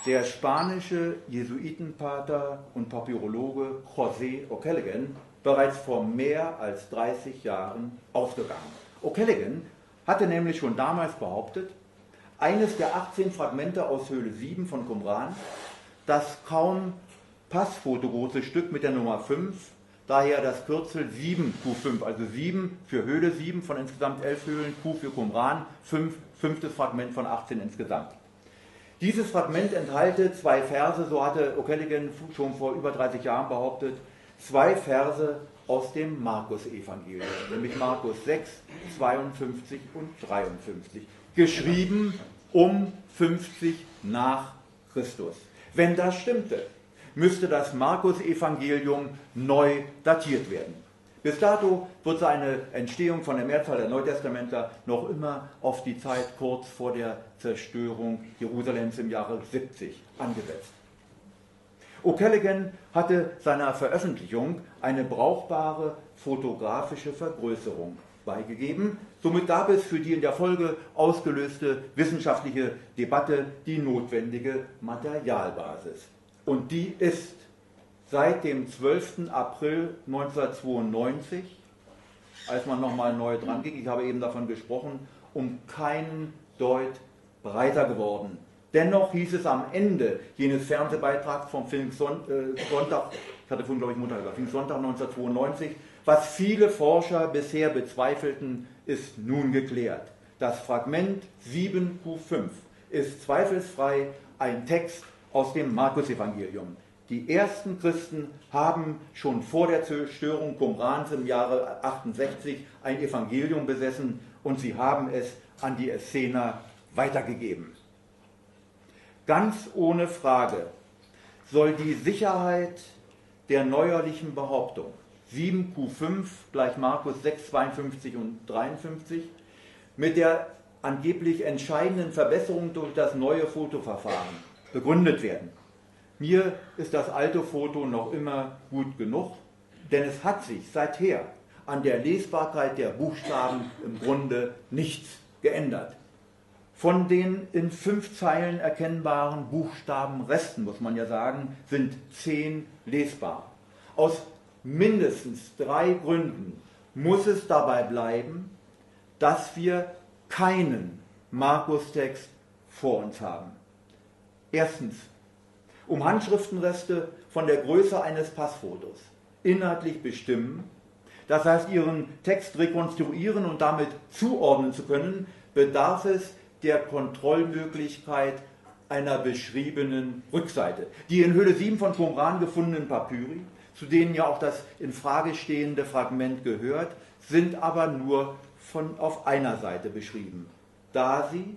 der spanische Jesuitenpater und Papyrologe José O'Callaghan bereits vor mehr als dreißig Jahren ausgegangen. O'Callaghan hatte nämlich schon damals behauptet, eines der achtzehn Fragmente aus Höhle sieben von Qumran, das kaum passfotogroße Stück mit der Nummer fünf, daher das Kürzel sieben Q fünf, also sieben für Höhle sieben von insgesamt elf Höhlen, Q für Qumran, fünf, fünftes Fragment von achtzehn insgesamt. Dieses Fragment enthalte zwei Verse, so hatte O'Callaghan schon vor über dreißig Jahren behauptet, zwei Verse aus dem Markus-Evangelium, nämlich Markus sechs, zweiundfünfzig und dreiundfünfzig, geschrieben um fünfzig nach Christus. Wenn das stimmte, müsste das Markus-Evangelium neu datiert werden. Bis dato wird seine Entstehung von der Mehrzahl der Neutestamentler noch immer auf die Zeit kurz vor der Zerstörung Jerusalems im Jahre siebzig angesetzt. O'Callaghan hatte seiner Veröffentlichung eine brauchbare fotografische Vergrößerung beigegeben. Somit gab es für die in der Folge ausgelöste wissenschaftliche Debatte die notwendige Materialbasis. Und die ist seit dem zwölften April neunzehnhundertzweiundneunzig, als man nochmal neu dran ging, ich habe eben davon gesprochen, um keinen Deut breiter geworden. Dennoch hieß es am Ende jenes Fernsehbeitrags vom Pfingstsonntag, ich hatte vorhin glaube ich Montag gesagt, Pfingstsonntag neunzehnhundertzweiundneunzig, was viele Forscher bisher bezweifelten, ist nun geklärt. Das Fragment sieben Q fünf ist zweifelsfrei ein Text aus dem Markus-Evangelium. Die ersten Christen haben schon vor der Zerstörung Qumrans im Jahre achtundsechzig ein Evangelium besessen und sie haben es an die Essener weitergegeben. Ganz ohne Frage soll die Sicherheit der neuerlichen Behauptung sieben Q fünf gleich Markus sechs, zweiundfünfzig und dreiundfünfzig mit der angeblich entscheidenden Verbesserung durch das neue Fotoverfahren begründet werden. Mir ist das alte Foto noch immer gut genug, denn es hat sich seither an der Lesbarkeit der Buchstaben im Grunde nichts geändert. Von den in fünf Zeilen erkennbaren Buchstabenresten, muss man ja sagen, sind zehn lesbar. Aus mindestens drei Gründen muss es dabei bleiben, dass wir keinen Markus-Text vor uns haben. Erstens, um Handschriftenreste von der Größe eines Passfotos inhaltlich bestimmen, das heißt ihren Text rekonstruieren und damit zuordnen zu können, bedarf es der Kontrollmöglichkeit einer beschriebenen Rückseite. Die in Höhle sieben von Qumran gefundenen Papyri, zu denen ja auch das in Frage stehende Fragment gehört, sind aber nur von, auf einer Seite beschrieben, da sie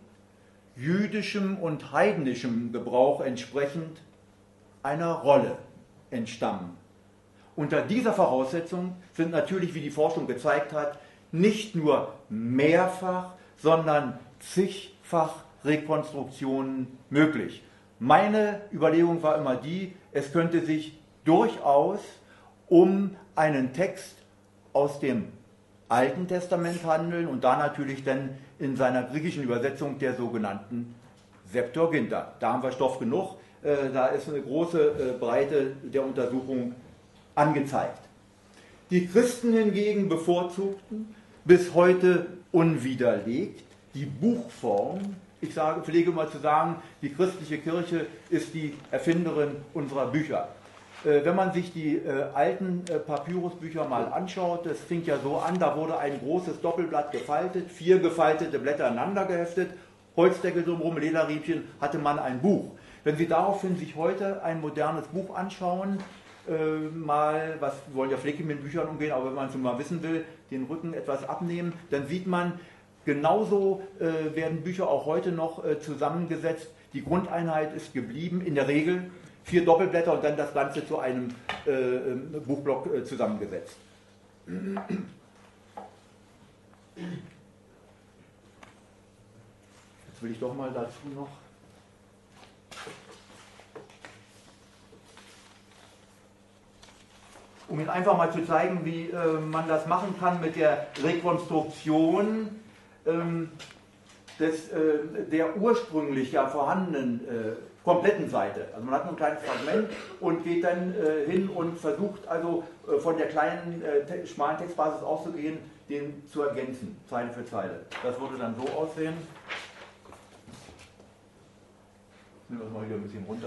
jüdischem und heidnischem Gebrauch entsprechend einer Rolle entstammen. Unter dieser Voraussetzung sind natürlich, wie die Forschung gezeigt hat, nicht nur mehrfach, sondern zigfach Rekonstruktionen möglich. Meine Überlegung war immer die, es könnte sich durchaus um einen Text aus dem Alten Testament handeln und da natürlich dann in seiner griechischen Übersetzung der sogenannten Septuaginta. Da haben wir Stoff genug, äh, da ist eine große äh, Breite der Untersuchung angezeigt. Die Christen hingegen bevorzugten bis heute unwiderlegt die Buchform. Ich sage, pflege mal zu sagen, die christliche Kirche ist die Erfinderin unserer Bücher. Äh, wenn man sich die äh, alten äh, Papyrusbücher mal anschaut, das fing ja so an, da wurde ein großes Doppelblatt gefaltet, vier gefaltete Blätter aneinander geheftet, Holzdeckel drumherum, Lederriebchen, hatte man ein Buch. Wenn Sie daraufhin sich heute ein modernes Buch anschauen, äh, mal, was wir wollen ja fleckig mit Büchern umgehen, aber wenn man es mal wissen will, den Rücken etwas abnehmen, dann sieht man, genauso äh, werden Bücher auch heute noch äh, zusammengesetzt. Die Grundeinheit ist geblieben, in der Regel vier Doppelblätter und dann das Ganze zu einem äh, Buchblock äh, zusammengesetzt. Jetzt will ich doch mal dazu noch um Ihnen einfach mal zu zeigen, wie äh, man das machen kann mit der Rekonstruktion ähm, des, äh, der ursprünglich ja vorhandenen äh, kompletten Seite. Also man hat nur ein kleines Fragment und geht dann äh, hin und versucht also äh, von der kleinen, äh, te schmalen Textbasis auszugehen, den zu ergänzen, Zeile für Zeile. Das würde dann so aussehen. Nehmen wir das mal hier ein bisschen runter.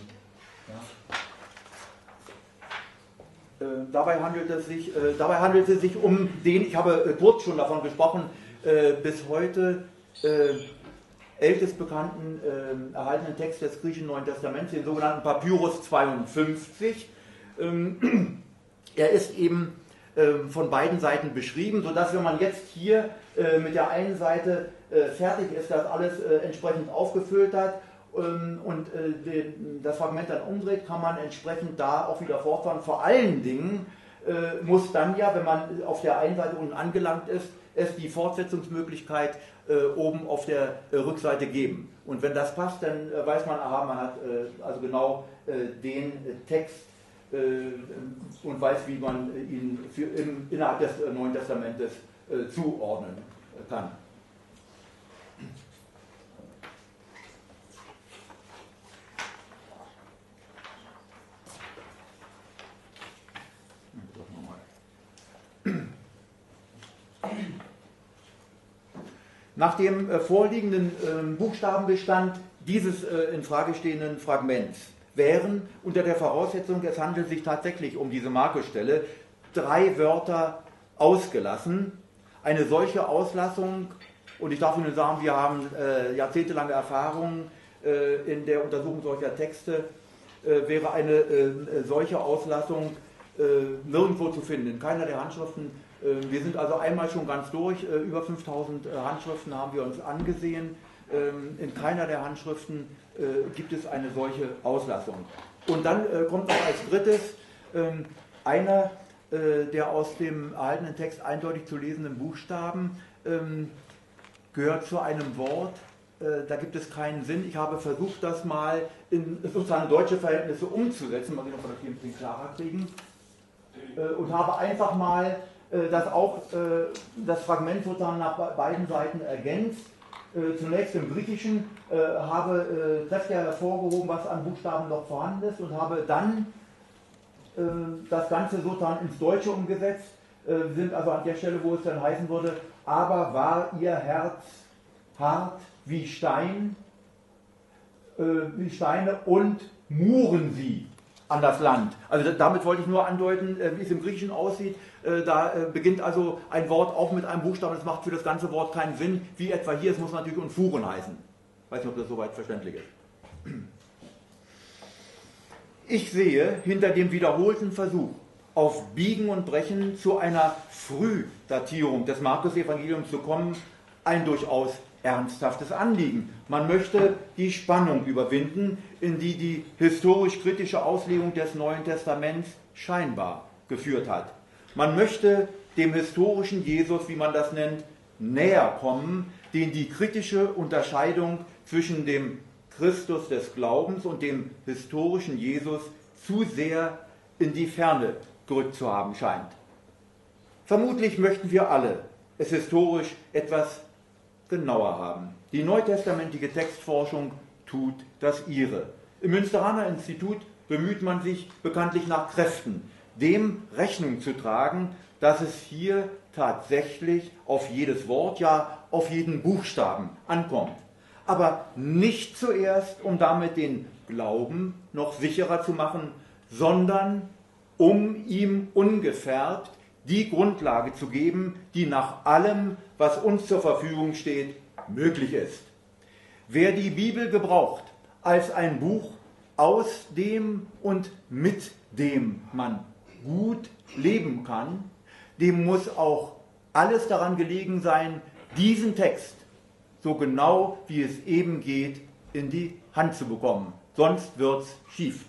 Ja. Äh, dabei, handelt es sich, äh, dabei handelt es sich um den, ich habe äh, kurz schon davon gesprochen, äh, bis heute äh, ältest bekannten äh, erhaltenen Text des griechischen Neuen Testaments, den sogenannten Papyrus zweiundfünfzig. Ähm, er ist eben äh, von beiden Seiten beschrieben, sodass, wenn man jetzt hier äh, mit der einen Seite äh, fertig ist, das alles äh, entsprechend aufgefüllt hat ähm, und äh, den, das Fragment dann umdreht, kann man entsprechend da auch wieder fortfahren. Vor allen Dingen äh, muss dann ja, wenn man auf der einen Seite unten angelangt ist, es die Fortsetzungsmöglichkeit äh, oben auf der äh, Rückseite geben. Und wenn das passt, dann äh, weiß man, aha, man hat äh, also genau äh, den äh, Text äh, und weiß, wie man äh, ihn für, im, innerhalb des äh, Neuen Testamentes äh, zuordnen äh, kann. Nach dem äh, vorliegenden äh, Buchstabenbestand dieses äh, in Frage stehenden Fragments wären unter der Voraussetzung, es handelt sich tatsächlich um diese Markusstelle, drei Wörter ausgelassen. Eine solche Auslassung, und ich darf Ihnen sagen, wir haben äh, jahrzehntelange Erfahrung äh, in der Untersuchung solcher Texte, äh, wäre eine äh, solche Auslassung äh, nirgendwo zu finden, in keiner der Handschriften. Wir sind also einmal schon ganz durch, über fünftausend Handschriften haben wir uns angesehen. In keiner der Handschriften gibt es eine solche Auslassung. Und dann kommt noch als drittes einer der aus dem erhaltenen Text eindeutig zu lesenden Buchstaben, gehört zu einem Wort, da gibt es keinen Sinn. Ich habe versucht, das mal in sozusagen deutsche Verhältnisse umzusetzen, mal sehen, ob wir das hier ein bisschen klarer kriegen, und habe einfach mal das auch äh, das Fragment sozusagen nach beiden Seiten ergänzt. Äh, zunächst im Griechischen äh, habe äh, kräftiger hervorgehoben, was an Buchstaben noch vorhanden ist, und habe dann äh, das Ganze sozusagen ins Deutsche umgesetzt. Äh, wir sind also an der Stelle, wo es dann heißen würde, aber war ihr Herz hart wie Stein, äh, wie Steine und muren sie an das Land. Also damit wollte ich nur andeuten, wie es im Griechischen aussieht. Da beginnt also ein Wort auch mit einem Buchstaben, das macht für das ganze Wort keinen Sinn, wie etwa hier, es muss natürlich Unfuren heißen. Ich weiß nicht, ob das soweit verständlich ist. Ich sehe hinter dem wiederholten Versuch auf Biegen und Brechen zu einer Frühdatierung des Markus-Evangeliums zu kommen, ein durchaus ernsthaftes Anliegen. Man möchte die Spannung überwinden, in die die historisch-kritische Auslegung des Neuen Testaments scheinbar geführt hat. Man möchte dem historischen Jesus, wie man das nennt, näher kommen, den die kritische Unterscheidung zwischen dem Christus des Glaubens und dem historischen Jesus zu sehr in die Ferne gerückt zu haben scheint. Vermutlich möchten wir alle es historisch etwas genauer haben. Die neutestamentliche Textforschung tut das ihre. Im Münsteraner Institut bemüht man sich bekanntlich nach Kräften, dem Rechnung zu tragen, dass es hier tatsächlich auf jedes Wort, ja auf jeden Buchstaben ankommt. Aber nicht zuerst, um damit den Glauben noch sicherer zu machen, sondern um ihm ungefärbt die Grundlage zu geben, die nach allem, was uns zur Verfügung steht, möglich ist. Wer die Bibel gebraucht als ein Buch, aus dem und mit dem man gut leben kann, dem muss auch alles daran gelegen sein, diesen Text, so genau wie es eben geht, in die Hand zu bekommen. Sonst wird's schief.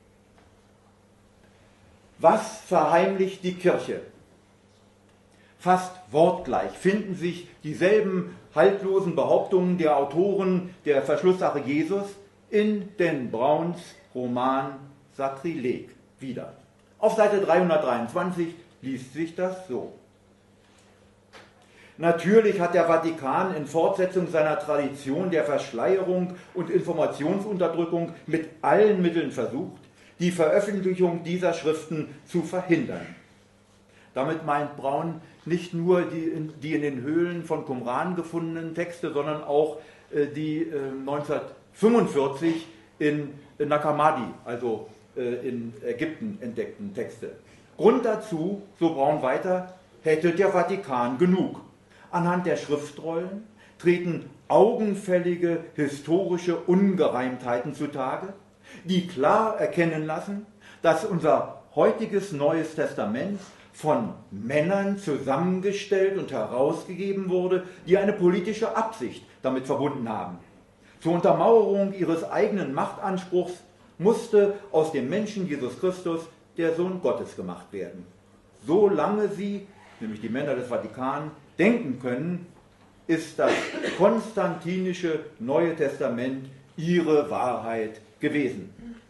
Was verheimlicht die Kirche? Fast wortgleich finden sich dieselben haltlosen Behauptungen der Autoren der Verschlusssache Jesus in den Brauns Roman Sakrileg wieder. Auf Seite dreihundertdreiundzwanzig liest sich das so. Natürlich hat der Vatikan in Fortsetzung seiner Tradition der Verschleierung und Informationsunterdrückung mit allen Mitteln versucht, die Veröffentlichung dieser Schriften zu verhindern. Damit meint Braun nicht nur die, die in den Höhlen von Qumran gefundenen Texte, sondern auch äh, die äh, neunzehnhundertfünfundvierzig in, in Nag Hammadi, also äh, in Ägypten, entdeckten Texte. Grund dazu, so Braun weiter, hätte der Vatikan genug. Anhand der Schriftrollen treten augenfällige historische Ungereimtheiten zutage, die klar erkennen lassen, dass unser heutiges Neues Testament von Männern zusammengestellt und herausgegeben wurde, die eine politische Absicht damit verbunden haben. Zur Untermauerung ihres eigenen Machtanspruchs musste aus dem Menschen Jesus Christus der Sohn Gottes gemacht werden. Solange sie, nämlich die Männer des Vatikan, denken können, ist das konstantinische Neue Testament ihre Wahrheit gewesen.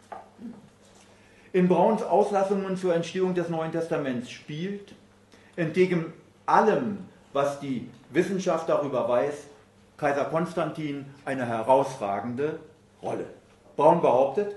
In Brauns Auslassungen zur Entstehung des Neuen Testaments spielt, entgegen allem, was die Wissenschaft darüber weiß, Kaiser Konstantin eine herausragende Rolle. Braun behauptet,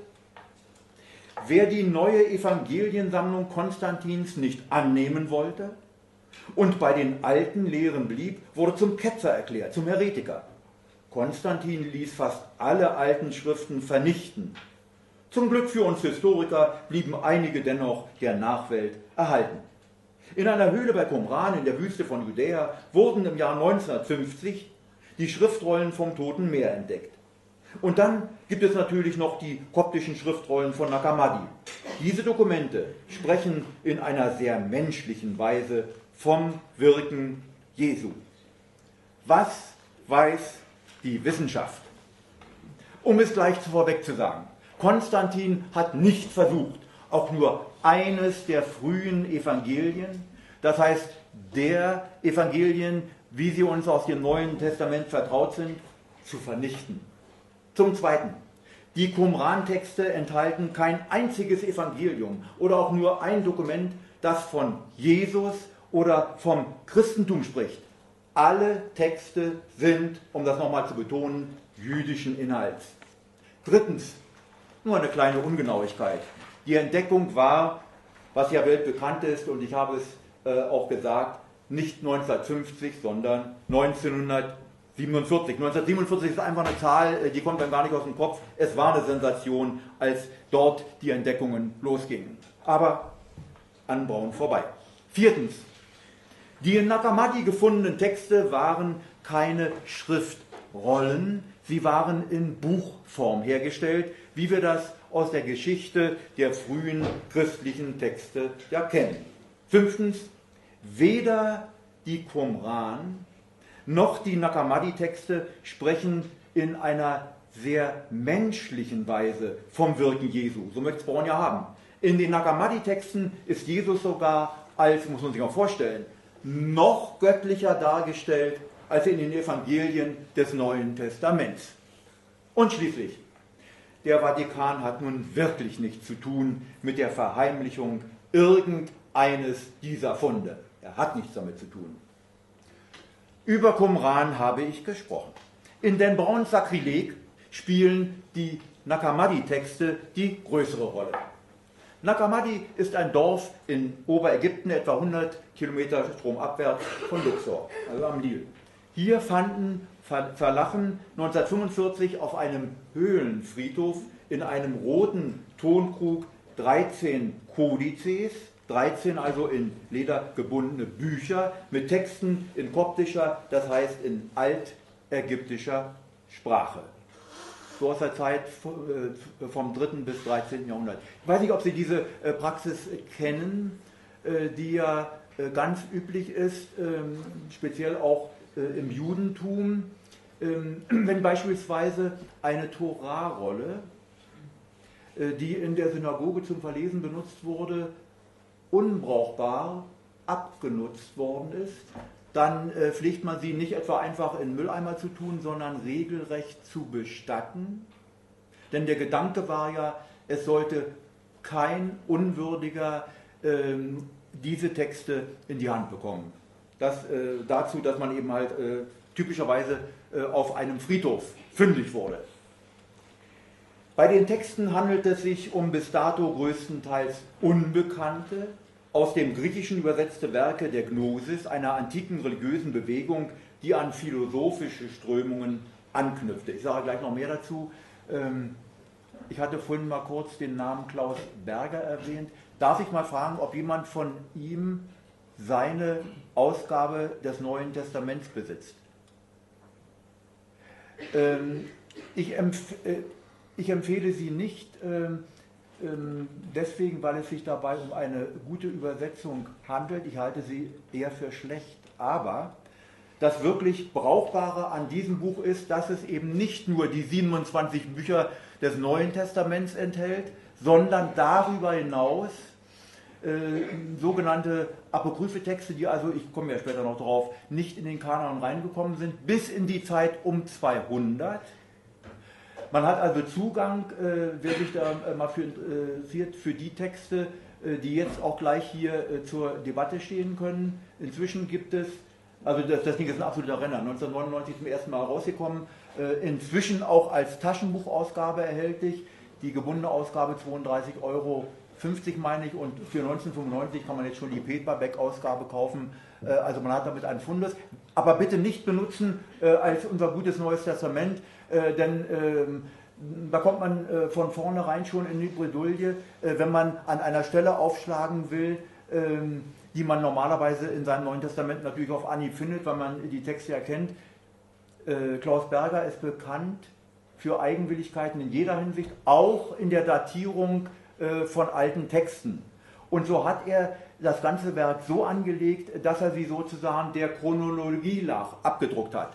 wer die neue Evangeliensammlung Konstantins nicht annehmen wollte und bei den alten Lehren blieb, wurde zum Ketzer erklärt, zum Heretiker. Konstantin ließ fast alle alten Schriften vernichten. Zum Glück für uns Historiker blieben einige dennoch der Nachwelt erhalten. In einer Höhle bei Qumran in der Wüste von Judäa wurden im Jahr neunzehnhundertfünfzig die Schriftrollen vom Toten Meer entdeckt. Und dann gibt es natürlich noch die koptischen Schriftrollen von Nag Hammadi. Diese Dokumente sprechen in einer sehr menschlichen Weise vom Wirken Jesu. Was weiß die Wissenschaft? Um es gleich vorweg zu sagen, Konstantin hat nicht versucht, auch nur eines der frühen Evangelien, das heißt der Evangelien, wie sie uns aus dem Neuen Testament vertraut sind, zu vernichten. Zum Zweiten, die Qumran-Texte enthalten kein einziges Evangelium oder auch nur ein Dokument, das von Jesus oder vom Christentum spricht. Alle Texte sind, um das nochmal zu betonen, jüdischen Inhalts. Drittens, nur eine kleine Ungenauigkeit. Die Entdeckung war, was ja weltbekannt ist, und ich habe es äh, auch gesagt, nicht neunzehnhundertfünfzig, sondern neunzehnhundertsiebenundvierzig. neunzehnhundertsiebenundvierzig ist einfach eine Zahl, die kommt einem gar nicht aus dem Kopf. Es war eine Sensation, als dort die Entdeckungen losgingen. Aber an Braun vorbei. Viertens, die in Nag Hammadi gefundenen Texte waren keine Schriftrollen, sie waren in Buchform hergestellt, wie wir das aus der Geschichte der frühen christlichen Texte ja kennen. Fünftens, weder die Qumran noch die Nag Hammadi-Texte sprechen in einer sehr menschlichen Weise vom Wirken Jesu. So möchte es Braun ja haben. In den Nag Hammadi-Texten ist Jesus sogar als, muss man sich mal vorstellen, noch göttlicher dargestellt als in den Evangelien des Neuen Testaments. Und schließlich, der Vatikan hat nun wirklich nichts zu tun mit der Verheimlichung irgendeines dieser Funde. Er hat nichts damit zu tun. Über Qumran habe ich gesprochen. In den Brauns Sakrileg spielen die Nag Hammadi-Texte die größere Rolle. Nag Hammadi ist ein Dorf in Oberägypten, etwa hundert Kilometer stromabwärts von Luxor, also am Nil. Hier fanden Verlachen neunzehnhundertfünfundvierzig auf einem Höhlenfriedhof in einem roten Tonkrug dreizehn Kodizes, dreizehn also in Leder gebundene Bücher mit Texten in koptischer, das heißt in altägyptischer Sprache. So aus der Zeit vom dritten bis dreizehnten Jahrhundert. Ich weiß nicht, ob Sie diese Praxis kennen, die ja ganz üblich ist, speziell auch im Judentum, wenn beispielsweise eine Torahrolle, die in der Synagoge zum Verlesen benutzt wurde, unbrauchbar abgenutzt worden ist, dann äh, pflegt man sie nicht etwa einfach in den Mülleimer zu tun, sondern regelrecht zu bestatten. Denn der Gedanke war ja, es sollte kein Unwürdiger ähm, diese Texte in die Hand bekommen. das, äh, dazu, dass man eben halt äh, typischerweise äh, auf einem Friedhof fündig wurde. Bei den Texten handelt es sich um bis dato größtenteils unbekannte, aus dem Griechischen übersetzte Werke der Gnosis, einer antiken religiösen Bewegung, die an philosophische Strömungen anknüpfte. Ich sage gleich noch mehr dazu. Ich hatte vorhin mal kurz den Namen Klaus Berger erwähnt. Darf ich mal fragen, ob jemand von ihm seine Ausgabe des Neuen Testaments besitzt? Ich empfehle Ich empfehle sie nicht, ähm, ähm, deswegen, weil es sich dabei um eine gute Übersetzung handelt. Ich halte sie eher für schlecht. Aber das wirklich Brauchbare an diesem Buch ist, dass es eben nicht nur die siebenundzwanzig Bücher des Neuen Testaments enthält, sondern darüber hinaus äh, sogenannte apokryphe Texte, die also, ich komme ja später noch drauf, nicht in den Kanon reingekommen sind, bis in die Zeit um zweihundert. Man hat also Zugang, äh, wer sich da äh, mal für interessiert, für die Texte, äh, die jetzt auch gleich hier äh, zur Debatte stehen können. Inzwischen gibt es, also das, das Ding ist ein absoluter Renner, neunzehnhundertneunundneunzig zum ersten Mal rausgekommen, äh, inzwischen auch als Taschenbuchausgabe erhältlich, die gebundene Ausgabe zweiunddreißig Euro fünfzig meine ich, und für neunzehnhundertfünfundneunzig kann man jetzt schon die Paperback-Ausgabe kaufen, äh, also man hat damit einen Fundus, aber bitte nicht benutzen äh, als unser gutes Neues Testament, Äh, denn äh, da kommt man äh, von vornherein schon in die Bredouille, äh, wenn man an einer Stelle aufschlagen will, äh, die man normalerweise in seinem Neuen Testament natürlich auf Anhieb findet, weil man die Texte erkennt. Äh, Klaus Berger ist bekannt für Eigenwilligkeiten in jeder Hinsicht, auch in der Datierung äh, von alten Texten. Und so hat er das ganze Werk so angelegt, dass er sie sozusagen der Chronologie nach abgedruckt hat.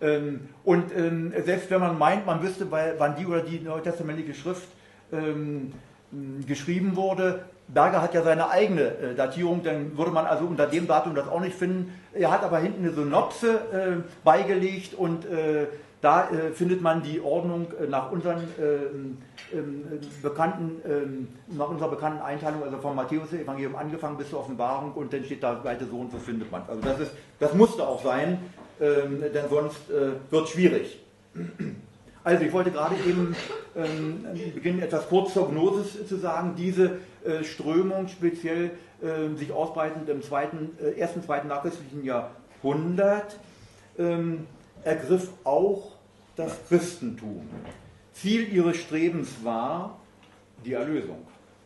Und ähm, selbst wenn man meint, man wüsste, wann die oder die neutestamentliche Schrift ähm, geschrieben wurde, Berger hat ja seine eigene äh, Datierung, dann würde man also unter dem Datum das auch nicht finden. Er hat aber hinten eine Synopse äh, beigelegt und äh, da äh, findet man die Ordnung äh, nach unseren äh, äh, bekannten, äh, nach unserer bekannten Einteilung, also vom Matthäus-Evangelium angefangen bis zur Offenbarung, und dann steht da weiter so und so findet man. Also das ist, das musste auch sein. Ähm, denn sonst äh, wird es schwierig. Also ich wollte gerade eben ähm, beginnen, etwas kurz zur Gnosis zu sagen. Diese äh, Strömung, speziell äh, sich ausbreitend im zweiten, äh, ersten, zweiten nachchristlichen Jahrhundert, ähm, ergriff auch das Christentum. Ziel ihres Strebens war die Erlösung.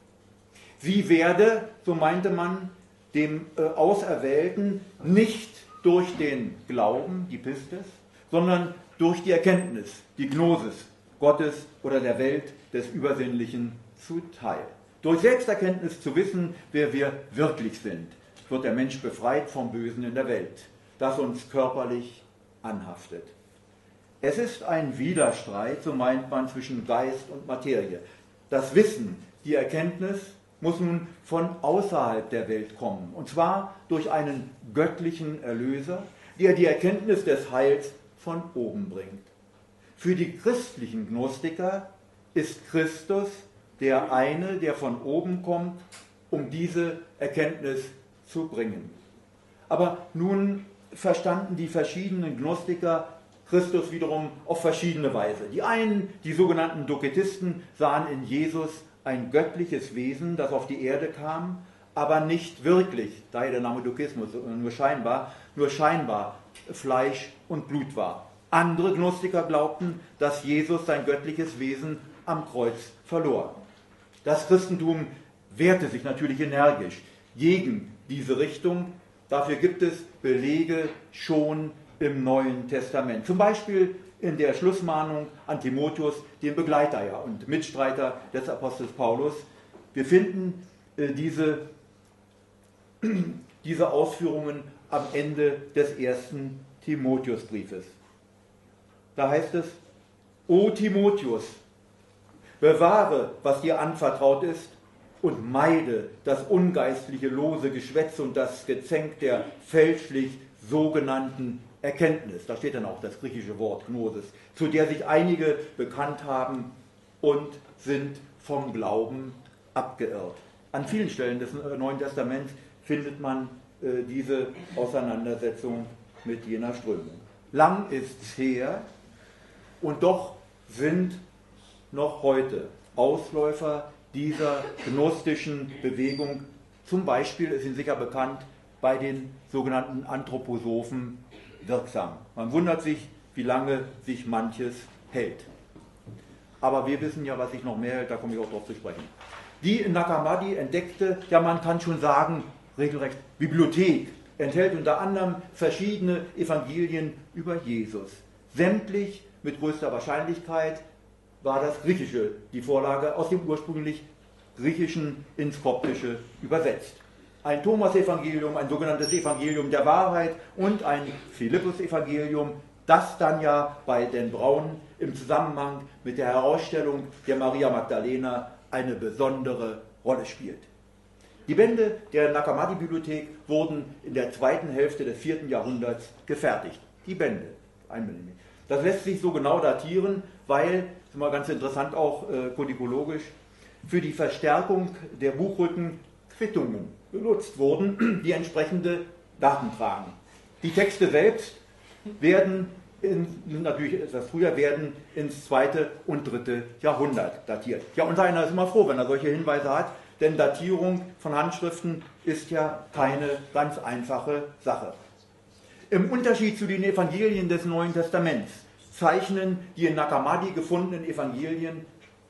Sie werde, so meinte man, dem äh, Auserwählten nicht durch den Glauben, die Pistis, sondern durch die Erkenntnis, die Gnosis Gottes oder der Welt des Übersinnlichen zuteil. Durch Selbsterkenntnis zu wissen, wer wir wirklich sind, wird der Mensch befreit vom Bösen in der Welt, das uns körperlich anhaftet. Es ist ein Widerstreit, so meint man, zwischen Geist und Materie. Das Wissen, die Erkenntnis, muss nun von außerhalb der Welt kommen, und zwar durch einen göttlichen Erlöser, der die Erkenntnis des Heils von oben bringt. Für die christlichen Gnostiker ist Christus der eine, der von oben kommt, um diese Erkenntnis zu bringen. Aber nun verstanden die verschiedenen Gnostiker Christus wiederum auf verschiedene Weise. Die einen, die sogenannten Doketisten, sahen in Jesus ein göttliches Wesen, das auf die Erde kam, aber nicht wirklich, daher der Name Dokismus, nur scheinbar, nur scheinbar Fleisch und Blut war. Andere Gnostiker glaubten, dass Jesus sein göttliches Wesen am Kreuz verlor. Das Christentum wehrte sich natürlich energisch gegen diese Richtung. Dafür gibt es Belege schon im Neuen Testament. Zum Beispiel in der Schlussmahnung an Timotheus, den Begleiter ja, und Mitstreiter des Apostels Paulus. Wir finden äh, diese, diese Ausführungen am Ende des ersten Timotheusbriefes. Da heißt es: O Timotheus, bewahre, was dir anvertraut ist, und meide das ungeistliche lose Geschwätz und das Gezänk der fälschlich sogenannten Erkenntnis, da steht dann auch das griechische Wort Gnosis, zu der sich einige bekannt haben und sind vom Glauben abgeirrt. An vielen Stellen des Neuen Testaments findet man äh, diese Auseinandersetzung mit jener Strömung. Lang ist's her und doch sind noch heute Ausläufer dieser gnostischen Bewegung, zum Beispiel, ist Ihnen sicher bekannt, bei den sogenannten Anthroposophen wirksam. Man wundert sich, wie lange sich manches hält. Aber wir wissen ja, was sich noch mehr hält, da komme ich auch drauf zu sprechen. Die in Nag Hammadi entdeckte, ja man kann schon sagen, regelrecht Bibliothek, enthält unter anderem verschiedene Evangelien über Jesus. Sämtlich mit größter Wahrscheinlichkeit war das Griechische die Vorlage, aus dem ursprünglich Griechischen ins Koptische übersetzt. Ein Thomas-Evangelium, ein sogenanntes Evangelium der Wahrheit und ein Philippus-Evangelium, das dann ja bei den Braunen im Zusammenhang mit der Herausstellung der Maria Magdalena eine besondere Rolle spielt. Die Bände der Nag Hammadi-Bibliothek wurden in der zweiten Hälfte des vierten Jahrhunderts gefertigt. Die Bände. Das lässt sich so genau datieren, weil, das ist immer ganz interessant auch äh, kodikologisch, für die Verstärkung der Buchrücken Quittungen benutzt wurden, die entsprechende Daten tragen. Die Texte selbst werden, in, natürlich etwas früher, werden ins zweite und dritte Jahrhundert datiert. Ja, unser einer ist immer froh, wenn er solche Hinweise hat, denn Datierung von Handschriften ist ja keine ganz einfache Sache. Im Unterschied zu den Evangelien des Neuen Testaments zeichnen die in Nag Hammadi gefundenen Evangelien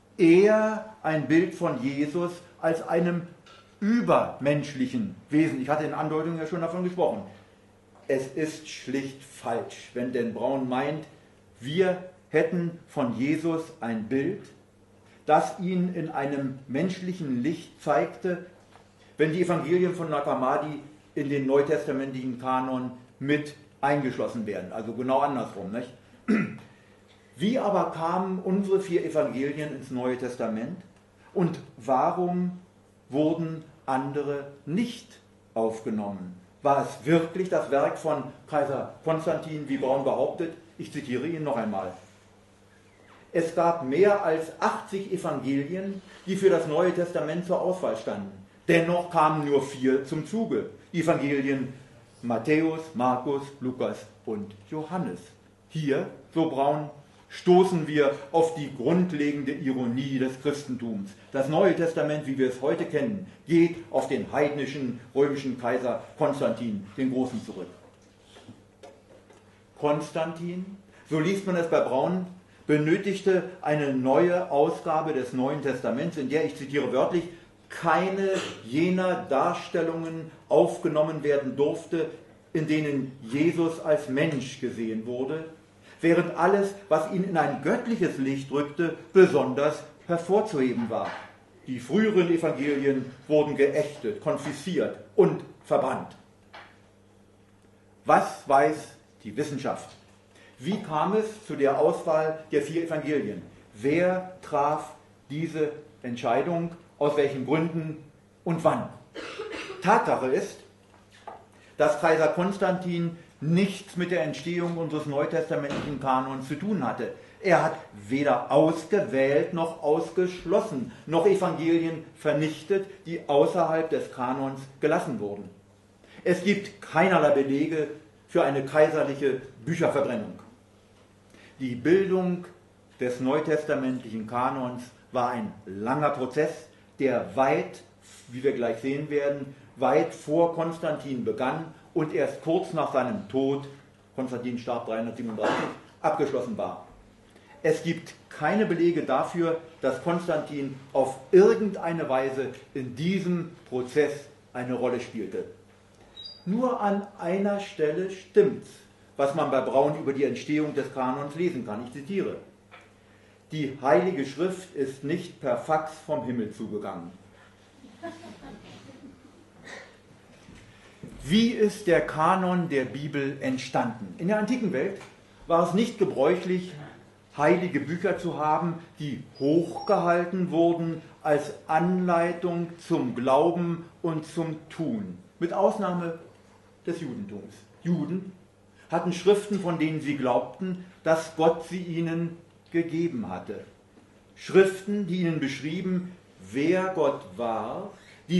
eher ein Bild von Jesus als einem übermenschlichen Wesen. Ich hatte in Andeutungen ja schon davon gesprochen. Es ist schlicht falsch, wenn denn Braun meint, wir hätten von Jesus ein Bild, das ihn in einem menschlichen Licht zeigte, wenn die Evangelien von Nag Hammadi in den neutestamentlichen Kanon mit eingeschlossen werden. Also genau andersrum, nicht? Wie aber kamen unsere vier Evangelien ins Neue Testament und warum wurden andere nicht aufgenommen? War es wirklich das Werk von Kaiser Konstantin, wie Braun behauptet? Ich zitiere ihn noch einmal. Es gab mehr als achtzig Evangelien, die für das Neue Testament zur Auswahl standen. Dennoch kamen nur vier zum Zuge. Die Evangelien Matthäus, Markus, Lukas und Johannes. Hier, so Braun, stoßen wir auf die grundlegende Ironie des Christentums. Das Neue Testament, wie wir es heute kennen, geht auf den heidnischen römischen Kaiser Konstantin, den Großen, zurück. Konstantin, so liest man es bei Braun, benötigte eine neue Ausgabe des Neuen Testaments, in der, ich zitiere wörtlich, keine jener Darstellungen aufgenommen werden durfte, in denen Jesus als Mensch gesehen wurde, während alles, was ihn in ein göttliches Licht rückte, besonders hervorzuheben war. Die früheren Evangelien wurden geächtet, konfisziert und verbannt. Was weiß die Wissenschaft? Wie kam es zu der Auswahl der vier Evangelien? Wer traf diese Entscheidung? Aus welchen Gründen und wann? Tatsache ist, dass Kaiser Konstantin nichts mit der Entstehung unseres neutestamentlichen Kanons zu tun hatte. Er hat weder ausgewählt noch ausgeschlossen, noch Evangelien vernichtet, die außerhalb des Kanons gelassen wurden. Es gibt keinerlei Belege für eine kaiserliche Bücherverbrennung. Die Bildung des neutestamentlichen Kanons war ein langer Prozess, der weit, wie wir gleich sehen werden, weit vor Konstantin begann und erst kurz nach seinem Tod, Konstantin starb dreihundertsiebenunddreißig, abgeschlossen war. Es gibt keine Belege dafür, dass Konstantin auf irgendeine Weise in diesem Prozess eine Rolle spielte. Nur an einer Stelle stimmt's, was man bei Braun über die Entstehung des Kanons lesen kann. Ich zitiere: Die Heilige Schrift ist nicht per Fax vom Himmel zugegangen. Wie ist der Kanon der Bibel entstanden? In der antiken Welt war es nicht gebräuchlich, heilige Bücher zu haben, die hochgehalten wurden als Anleitung zum Glauben und zum Tun, mit Ausnahme des Judentums. Juden hatten Schriften, von denen sie glaubten, dass Gott sie ihnen gegeben hatte. Schriften, die ihnen beschrieben, wer Gott war, die sie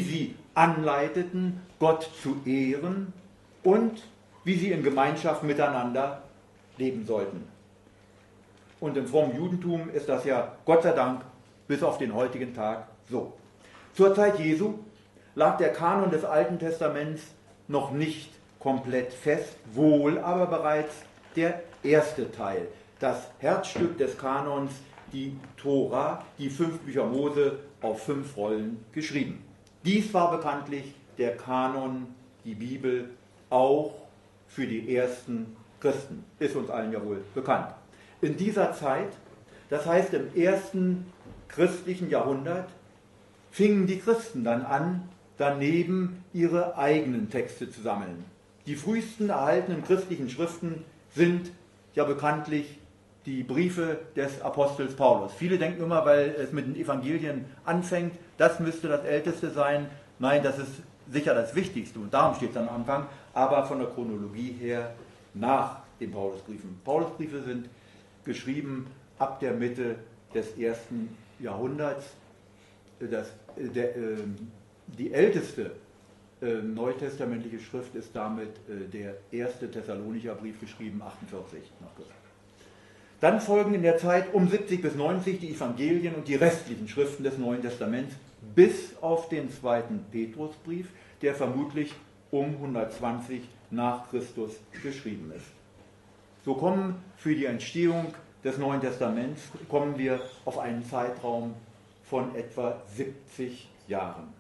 anleiteten, Gott zu ehren und wie sie in Gemeinschaft miteinander leben sollten. Und im frommen Judentum ist das ja Gott sei Dank bis auf den heutigen Tag so. Zur Zeit Jesu lag der Kanon des Alten Testaments noch nicht komplett fest, wohl aber bereits der erste Teil, das Herzstück des Kanons, die Tora, die fünf Bücher Mose auf fünf Rollen geschrieben. Dies war bekanntlich der Kanon, die Bibel, auch für die ersten Christen. Ist uns allen ja wohl bekannt. In dieser Zeit, das heißt im ersten christlichen Jahrhundert, fingen die Christen dann an, daneben ihre eigenen Texte zu sammeln. Die frühesten erhaltenen christlichen Schriften sind ja bekanntlich die Briefe des Apostels Paulus. Viele denken immer, weil es mit den Evangelien anfängt, das müsste das Älteste sein. Nein, das ist sicher das Wichtigste und darum steht es am Anfang, aber von der Chronologie her nach den Paulusbriefen. Paulusbriefe sind geschrieben ab der Mitte des ersten Jahrhunderts. Das, der, äh, die älteste äh, neutestamentliche Schrift ist damit äh, der erste Thessalonicher Brief, geschrieben achtundvierzig nach Christus. Dann folgen in der Zeit um siebzig bis neunzig die Evangelien und die restlichen Schriften des Neuen Testaments bis auf den zweiten Petrusbrief, der vermutlich um hundertzwanzig nach Christus geschrieben ist. So kommen für die Entstehung des Neuen Testaments kommen wir auf einen Zeitraum von etwa siebzig Jahren.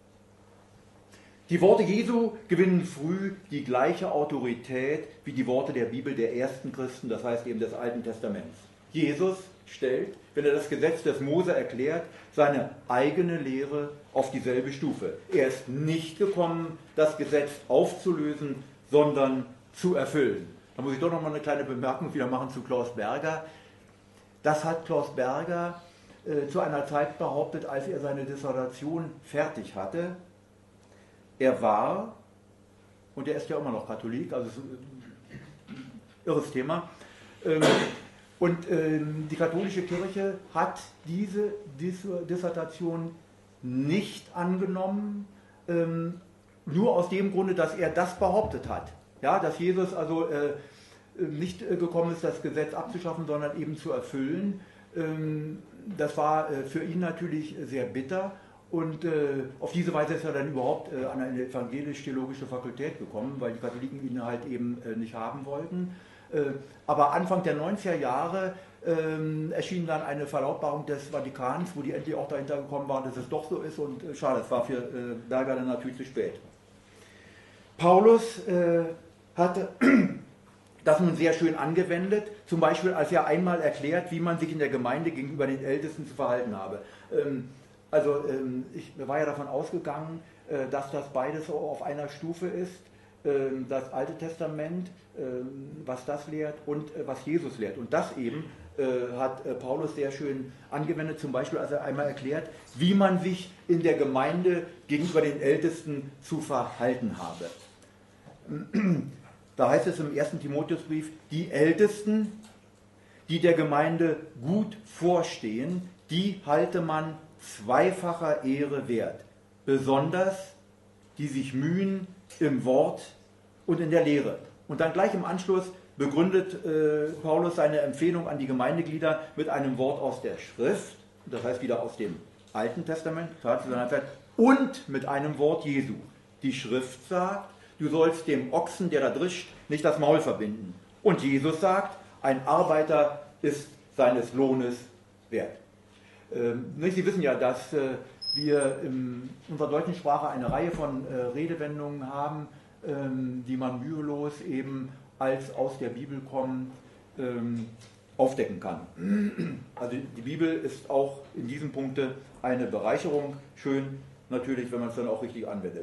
Die Worte Jesu gewinnen früh die gleiche Autorität wie die Worte der Bibel der ersten Christen, das heißt eben des Alten Testaments. Jesus stellt, wenn er das Gesetz des Mose erklärt, seine eigene Lehre auf dieselbe Stufe. Er ist nicht gekommen, das Gesetz aufzulösen, sondern zu erfüllen. Da muss ich doch noch mal eine kleine Bemerkung wieder machen zu Klaus Berger. Das hat Klaus Berger äh, zu einer Zeit behauptet, als er seine Dissertation fertig hatte. Er war, und er ist ja immer noch Katholik, also ein irres Thema, ähm, und ähm, die katholische Kirche hat diese Dissertation nicht angenommen, ähm, nur aus dem Grunde, dass er das behauptet hat. Ja, dass Jesus also äh, nicht äh, gekommen ist, das Gesetz abzuschaffen, sondern eben zu erfüllen. Ähm, das war äh, für ihn natürlich sehr bitter. Und äh, auf diese Weise ist er dann überhaupt äh, an eine evangelisch-theologische Fakultät gekommen, weil die Katholiken ihn halt eben äh, nicht haben wollten. Äh, aber Anfang der neunziger Jahre äh, erschien dann eine Verlautbarung des Vatikans, wo die endlich auch dahinter gekommen waren, dass es doch so ist. Und äh, schade, es war für äh, Berger dann natürlich zu spät. Paulus äh, hatte das nun sehr schön angewendet, zum Beispiel als er einmal erklärt, wie man sich in der Gemeinde gegenüber den Ältesten zu verhalten habe. Ähm, Also ich war ja davon ausgegangen, dass das beides auf einer Stufe ist, das Alte Testament, was das lehrt und was Jesus lehrt. Und das eben hat Paulus sehr schön angewendet, zum Beispiel als er einmal erklärt, wie man sich in der Gemeinde gegenüber den Ältesten zu verhalten habe. Da heißt es im ersten Timotheusbrief, die Ältesten, die der Gemeinde gut vorstehen, die halte man zweifacher Ehre wert, besonders die sich mühen im Wort und in der Lehre. Und dann gleich im Anschluss begründet äh, Paulus seine Empfehlung an die Gemeindeglieder mit einem Wort aus der Schrift, das heißt wieder aus dem Alten Testament, und mit einem Wort Jesu. Die Schrift sagt, du sollst dem Ochsen, der da drischt, nicht das Maul verbinden. Und Jesus sagt, ein Arbeiter ist seines Lohnes wert. Ähm, Sie wissen ja, dass äh, wir in unserer deutschen Sprache eine Reihe von äh, Redewendungen haben, ähm, die man mühelos eben als aus der Bibel kommen ähm, aufdecken kann. Also die Bibel ist auch in diesem Punkte eine Bereicherung. Schön natürlich, wenn man es dann auch richtig anwendet.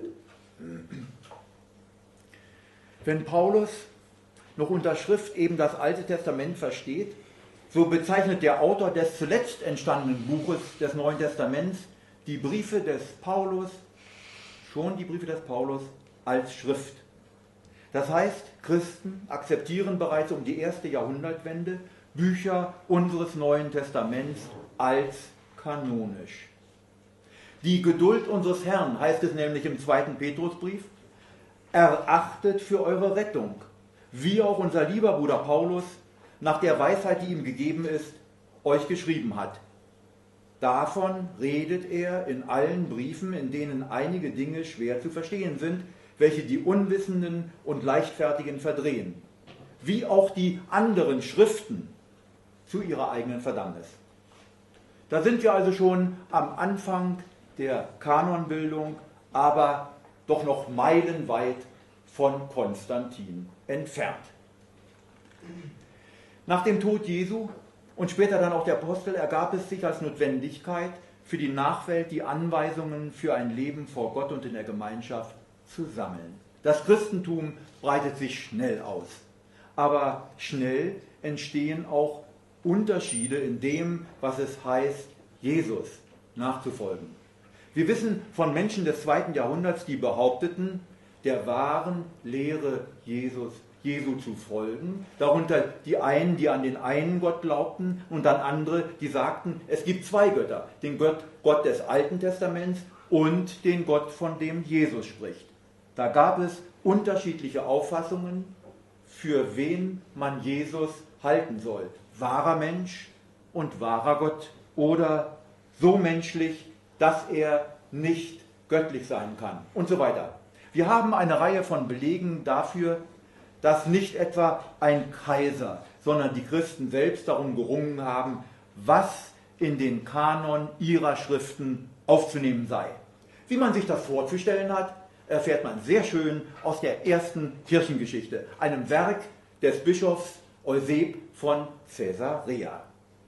Wenn Paulus noch unter Schrift eben das Alte Testament versteht, so bezeichnet der Autor des zuletzt entstandenen Buches des Neuen Testaments die Briefe des Paulus, schon die Briefe des Paulus, als Schrift. Das heißt, Christen akzeptieren bereits um die erste Jahrhundertwende Bücher unseres Neuen Testaments als kanonisch. Die Geduld unseres Herrn, heißt es nämlich im zweiten Petrusbrief, erachtet für eure Rettung, wie auch unser lieber Bruder Paulus nach der Weisheit, die ihm gegeben ist, euch geschrieben hat. Davon redet er in allen Briefen, in denen einige Dinge schwer zu verstehen sind, welche die Unwissenden und Leichtfertigen verdrehen, wie auch die anderen Schriften zu ihrer eigenen Verdammnis. Da sind wir also schon am Anfang der Kanonbildung, aber doch noch meilenweit von Konstantin entfernt. Nach dem Tod Jesu und später dann auch der Apostel ergab es sich als Notwendigkeit für die Nachwelt, die Anweisungen für ein Leben vor Gott und in der Gemeinschaft zu sammeln. Das Christentum breitet sich schnell aus, aber schnell entstehen auch Unterschiede in dem, was es heißt, Jesus nachzufolgen. Wir wissen von Menschen des zweiten Jahrhunderts, die behaupteten, der wahren Lehre Jesus Jesu zu folgen, darunter die einen, die an den einen Gott glaubten und dann andere, die sagten, es gibt zwei Götter, den Gott, Gott des Alten Testaments und den Gott, von dem Jesus spricht. Da gab es unterschiedliche Auffassungen, für wen man Jesus halten soll. Wahrer Mensch und wahrer Gott oder so menschlich, dass er nicht göttlich sein kann und so weiter. Wir haben eine Reihe von Belegen dafür, dass nicht etwa ein Kaiser, sondern die Christen selbst darum gerungen haben, was in den Kanon ihrer Schriften aufzunehmen sei. Wie man sich das vorzustellen hat, erfährt man sehr schön aus der ersten Kirchengeschichte, einem Werk des Bischofs Euseb von Caesarea.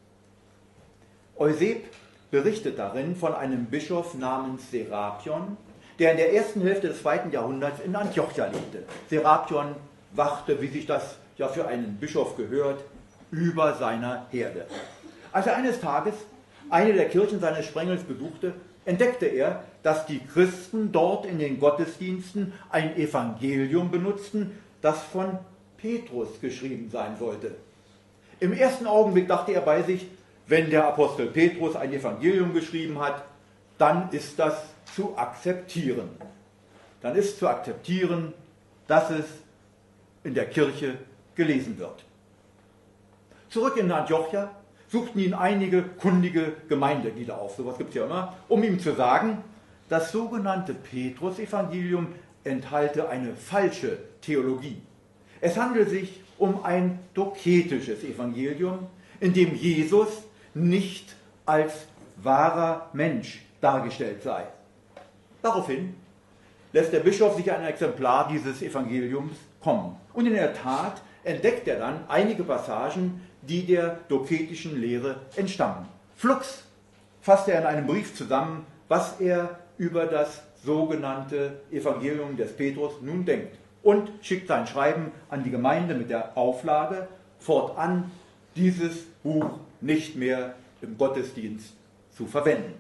Euseb berichtet darin von einem Bischof namens Serapion, der in der ersten Hälfte des zweiten Jahrhunderts in Antiochia lebte. Serapion wachte, wie sich das ja für einen Bischof gehört, über seiner Herde. Als er eines Tages eine der Kirchen seines Sprengels besuchte, entdeckte er, dass die Christen dort in den Gottesdiensten ein Evangelium benutzten, das von Petrus geschrieben sein sollte. Im ersten Augenblick dachte er bei sich, wenn der Apostel Petrus ein Evangelium geschrieben hat, dann ist das zu akzeptieren. Dann ist zu akzeptieren, dass es in der Kirche gelesen wird. Zurück in Antiochia suchten ihn einige kundige Gemeindeglieder auf, sowas gibt es ja immer, um ihm zu sagen, das sogenannte Petrus-Evangelium enthalte eine falsche Theologie. Es handelt sich um ein doketisches Evangelium, in dem Jesus nicht als wahrer Mensch dargestellt sei. Daraufhin lässt der Bischof sich ein Exemplar dieses Evangeliums kommen. Und in der Tat entdeckt er dann einige Passagen, die der doketischen Lehre entstammen. Flugs fasst er in einem Brief zusammen, was er über das sogenannte Evangelium des Petrus nun denkt und schickt sein Schreiben an die Gemeinde mit der Auflage, fortan dieses Buch nicht mehr im Gottesdienst zu verwenden.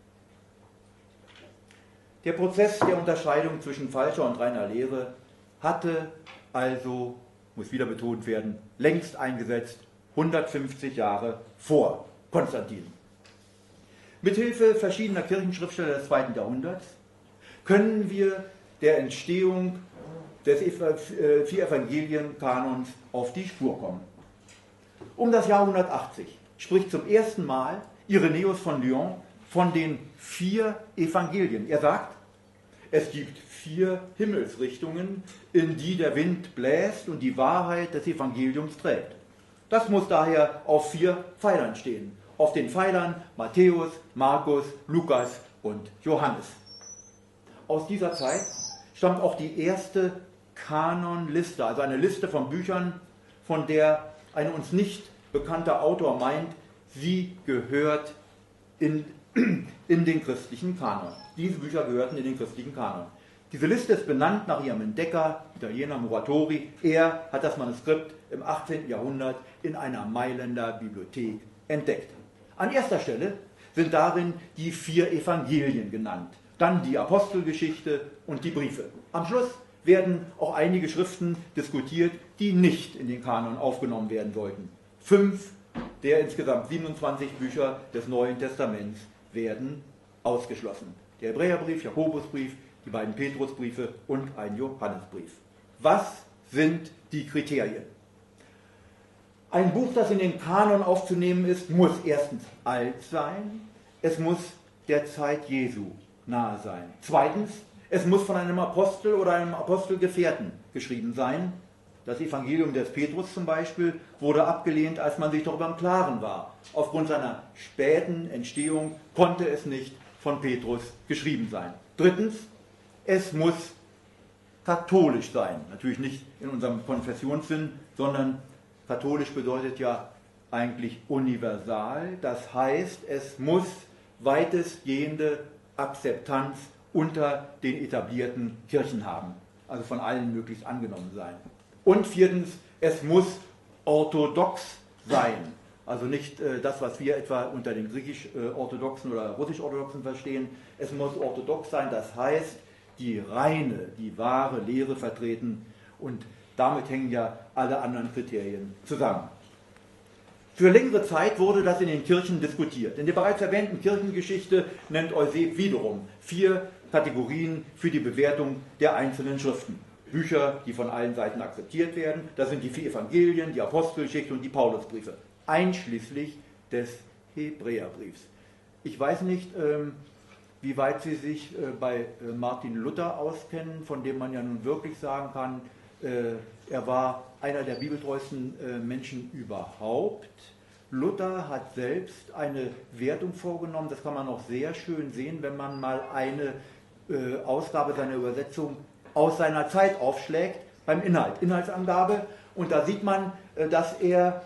Der Prozess der Unterscheidung zwischen falscher und reiner Lehre hatte also, muss wieder betont werden, längst eingesetzt, hundertfünfzig Jahre vor Konstantin. Mithilfe verschiedener Kirchenschriftsteller des zweiten Jahrhunderts können wir der Entstehung des vier Evangelienkanons auf die Spur kommen. Um das Jahr hundertachtzig spricht zum ersten Mal Irenäus von Lyon von den vier Evangelien. Er sagt, es gibt vier Himmelsrichtungen, in die der Wind bläst und die Wahrheit des Evangeliums trägt. Das muss daher auf vier Pfeilern stehen. Auf den Pfeilern Matthäus, Markus, Lukas und Johannes. Aus dieser Zeit stammt auch die erste Kanonliste, also eine Liste von Büchern, von der ein uns nicht bekannter Autor meint, sie gehört in, in den christlichen Kanon. Diese Bücher gehörten in den christlichen Kanon. Diese Liste ist benannt nach ihrem Entdecker, Italiener Muratori. Er hat das Manuskript im achtzehnten Jahrhundert in einer Mailänder Bibliothek entdeckt. An erster Stelle sind darin die vier Evangelien genannt, dann die Apostelgeschichte und die Briefe. Am Schluss werden auch einige Schriften diskutiert, die nicht in den Kanon aufgenommen werden sollten. Fünf der insgesamt siebenundzwanzig Bücher des Neuen Testaments werden ausgeschlossen. Der Hebräerbrief, Jakobusbrief, die beiden Petrusbriefe und ein Johannesbrief. Was sind die Kriterien? Ein Buch, das in den Kanon aufzunehmen ist, muss erstens alt sein, es muss der Zeit Jesu nahe sein. Zweitens, es muss von einem Apostel oder einem Apostelgefährten geschrieben sein. Das Evangelium des Petrus zum Beispiel wurde abgelehnt, als man sich darüber im Klaren war. Aufgrund seiner späten Entstehung konnte es nicht von Petrus geschrieben sein. Drittens, es muss katholisch sein. Natürlich nicht in unserem Konfessionssinn, sondern katholisch bedeutet ja eigentlich universal. Das heißt, es muss weitestgehende Akzeptanz unter den etablierten Kirchen haben. Also von allen möglichst angenommen sein. Und viertens, es muss orthodox sein. Also nicht äh, das, was wir etwa unter den griechisch-orthodoxen oder russisch-orthodoxen verstehen. Es muss orthodox sein, das heißt, die reine, die wahre Lehre vertreten. Und damit hängen ja alle anderen Kriterien zusammen. Für längere Zeit wurde das in den Kirchen diskutiert. In der bereits erwähnten Kirchengeschichte nennt Euseb wiederum vier Kategorien für die Bewertung der einzelnen Schriften. Bücher, die von allen Seiten akzeptiert werden. Das sind die vier Evangelien, die Apostelgeschichte und die Paulusbriefe. Einschließlich des Hebräerbriefs. Ich weiß nicht, wie weit Sie sich bei Martin Luther auskennen, von dem man ja nun wirklich sagen kann, er war einer der bibeltreuesten Menschen überhaupt. Luther hat selbst eine Wertung vorgenommen, das kann man auch sehr schön sehen, wenn man mal eine Ausgabe seiner Übersetzung aus seiner Zeit aufschlägt, beim Inhalt, Inhaltsangabe. Und da sieht man, dass er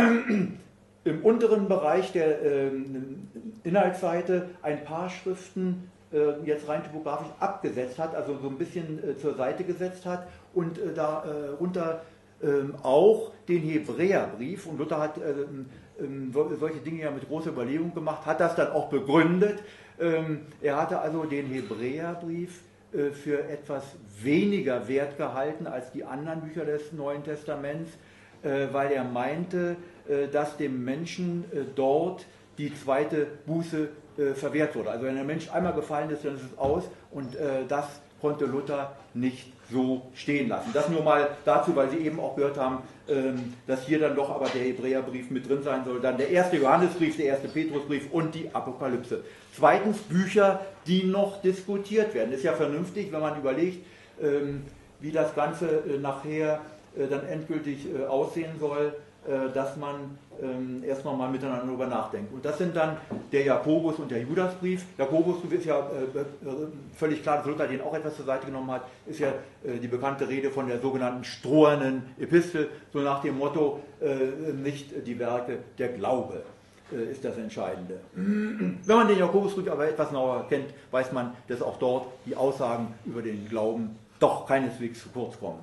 im unteren Bereich der Inhaltsseite ein paar Schriften jetzt rein typografisch abgesetzt hat, also so ein bisschen zur Seite gesetzt hat und darunter auch den Hebräerbrief. Und Luther hat solche Dinge ja mit großer Überlegung gemacht, hat das dann auch begründet. Er hatte also den Hebräerbrief für etwas weniger wert gehalten als die anderen Bücher des Neuen Testaments, weil er meinte, dass dem Menschen dort die zweite Buße verwehrt wurde. Also wenn der Mensch einmal gefallen ist, dann ist es aus, und das konnte Luther nicht so stehen lassen. Das nur mal dazu, weil Sie eben auch gehört haben, dass hier dann doch aber der Hebräerbrief mit drin sein soll, dann der erste Johannesbrief, der erste Petrusbrief und die Apokalypse. Zweitens, Bücher, die noch diskutiert werden. Ist ja vernünftig, wenn man überlegt, wie das Ganze nachher dann endgültig aussehen soll, dass man erst noch mal miteinander darüber nachdenkt. Und das sind dann der Jakobus- und der Judasbrief. Jakobusbrief ist ja völlig klar, dass Luther den auch etwas zur Seite genommen hat, ist ja die bekannte Rede von der sogenannten strohernen Epistel, so nach dem Motto, nicht die Werke, der Glaube ist das Entscheidende. Wenn man den Jakobusbrief aber etwas genauer kennt, weiß man, dass auch dort die Aussagen über den Glauben doch keineswegs zu kurz kommen.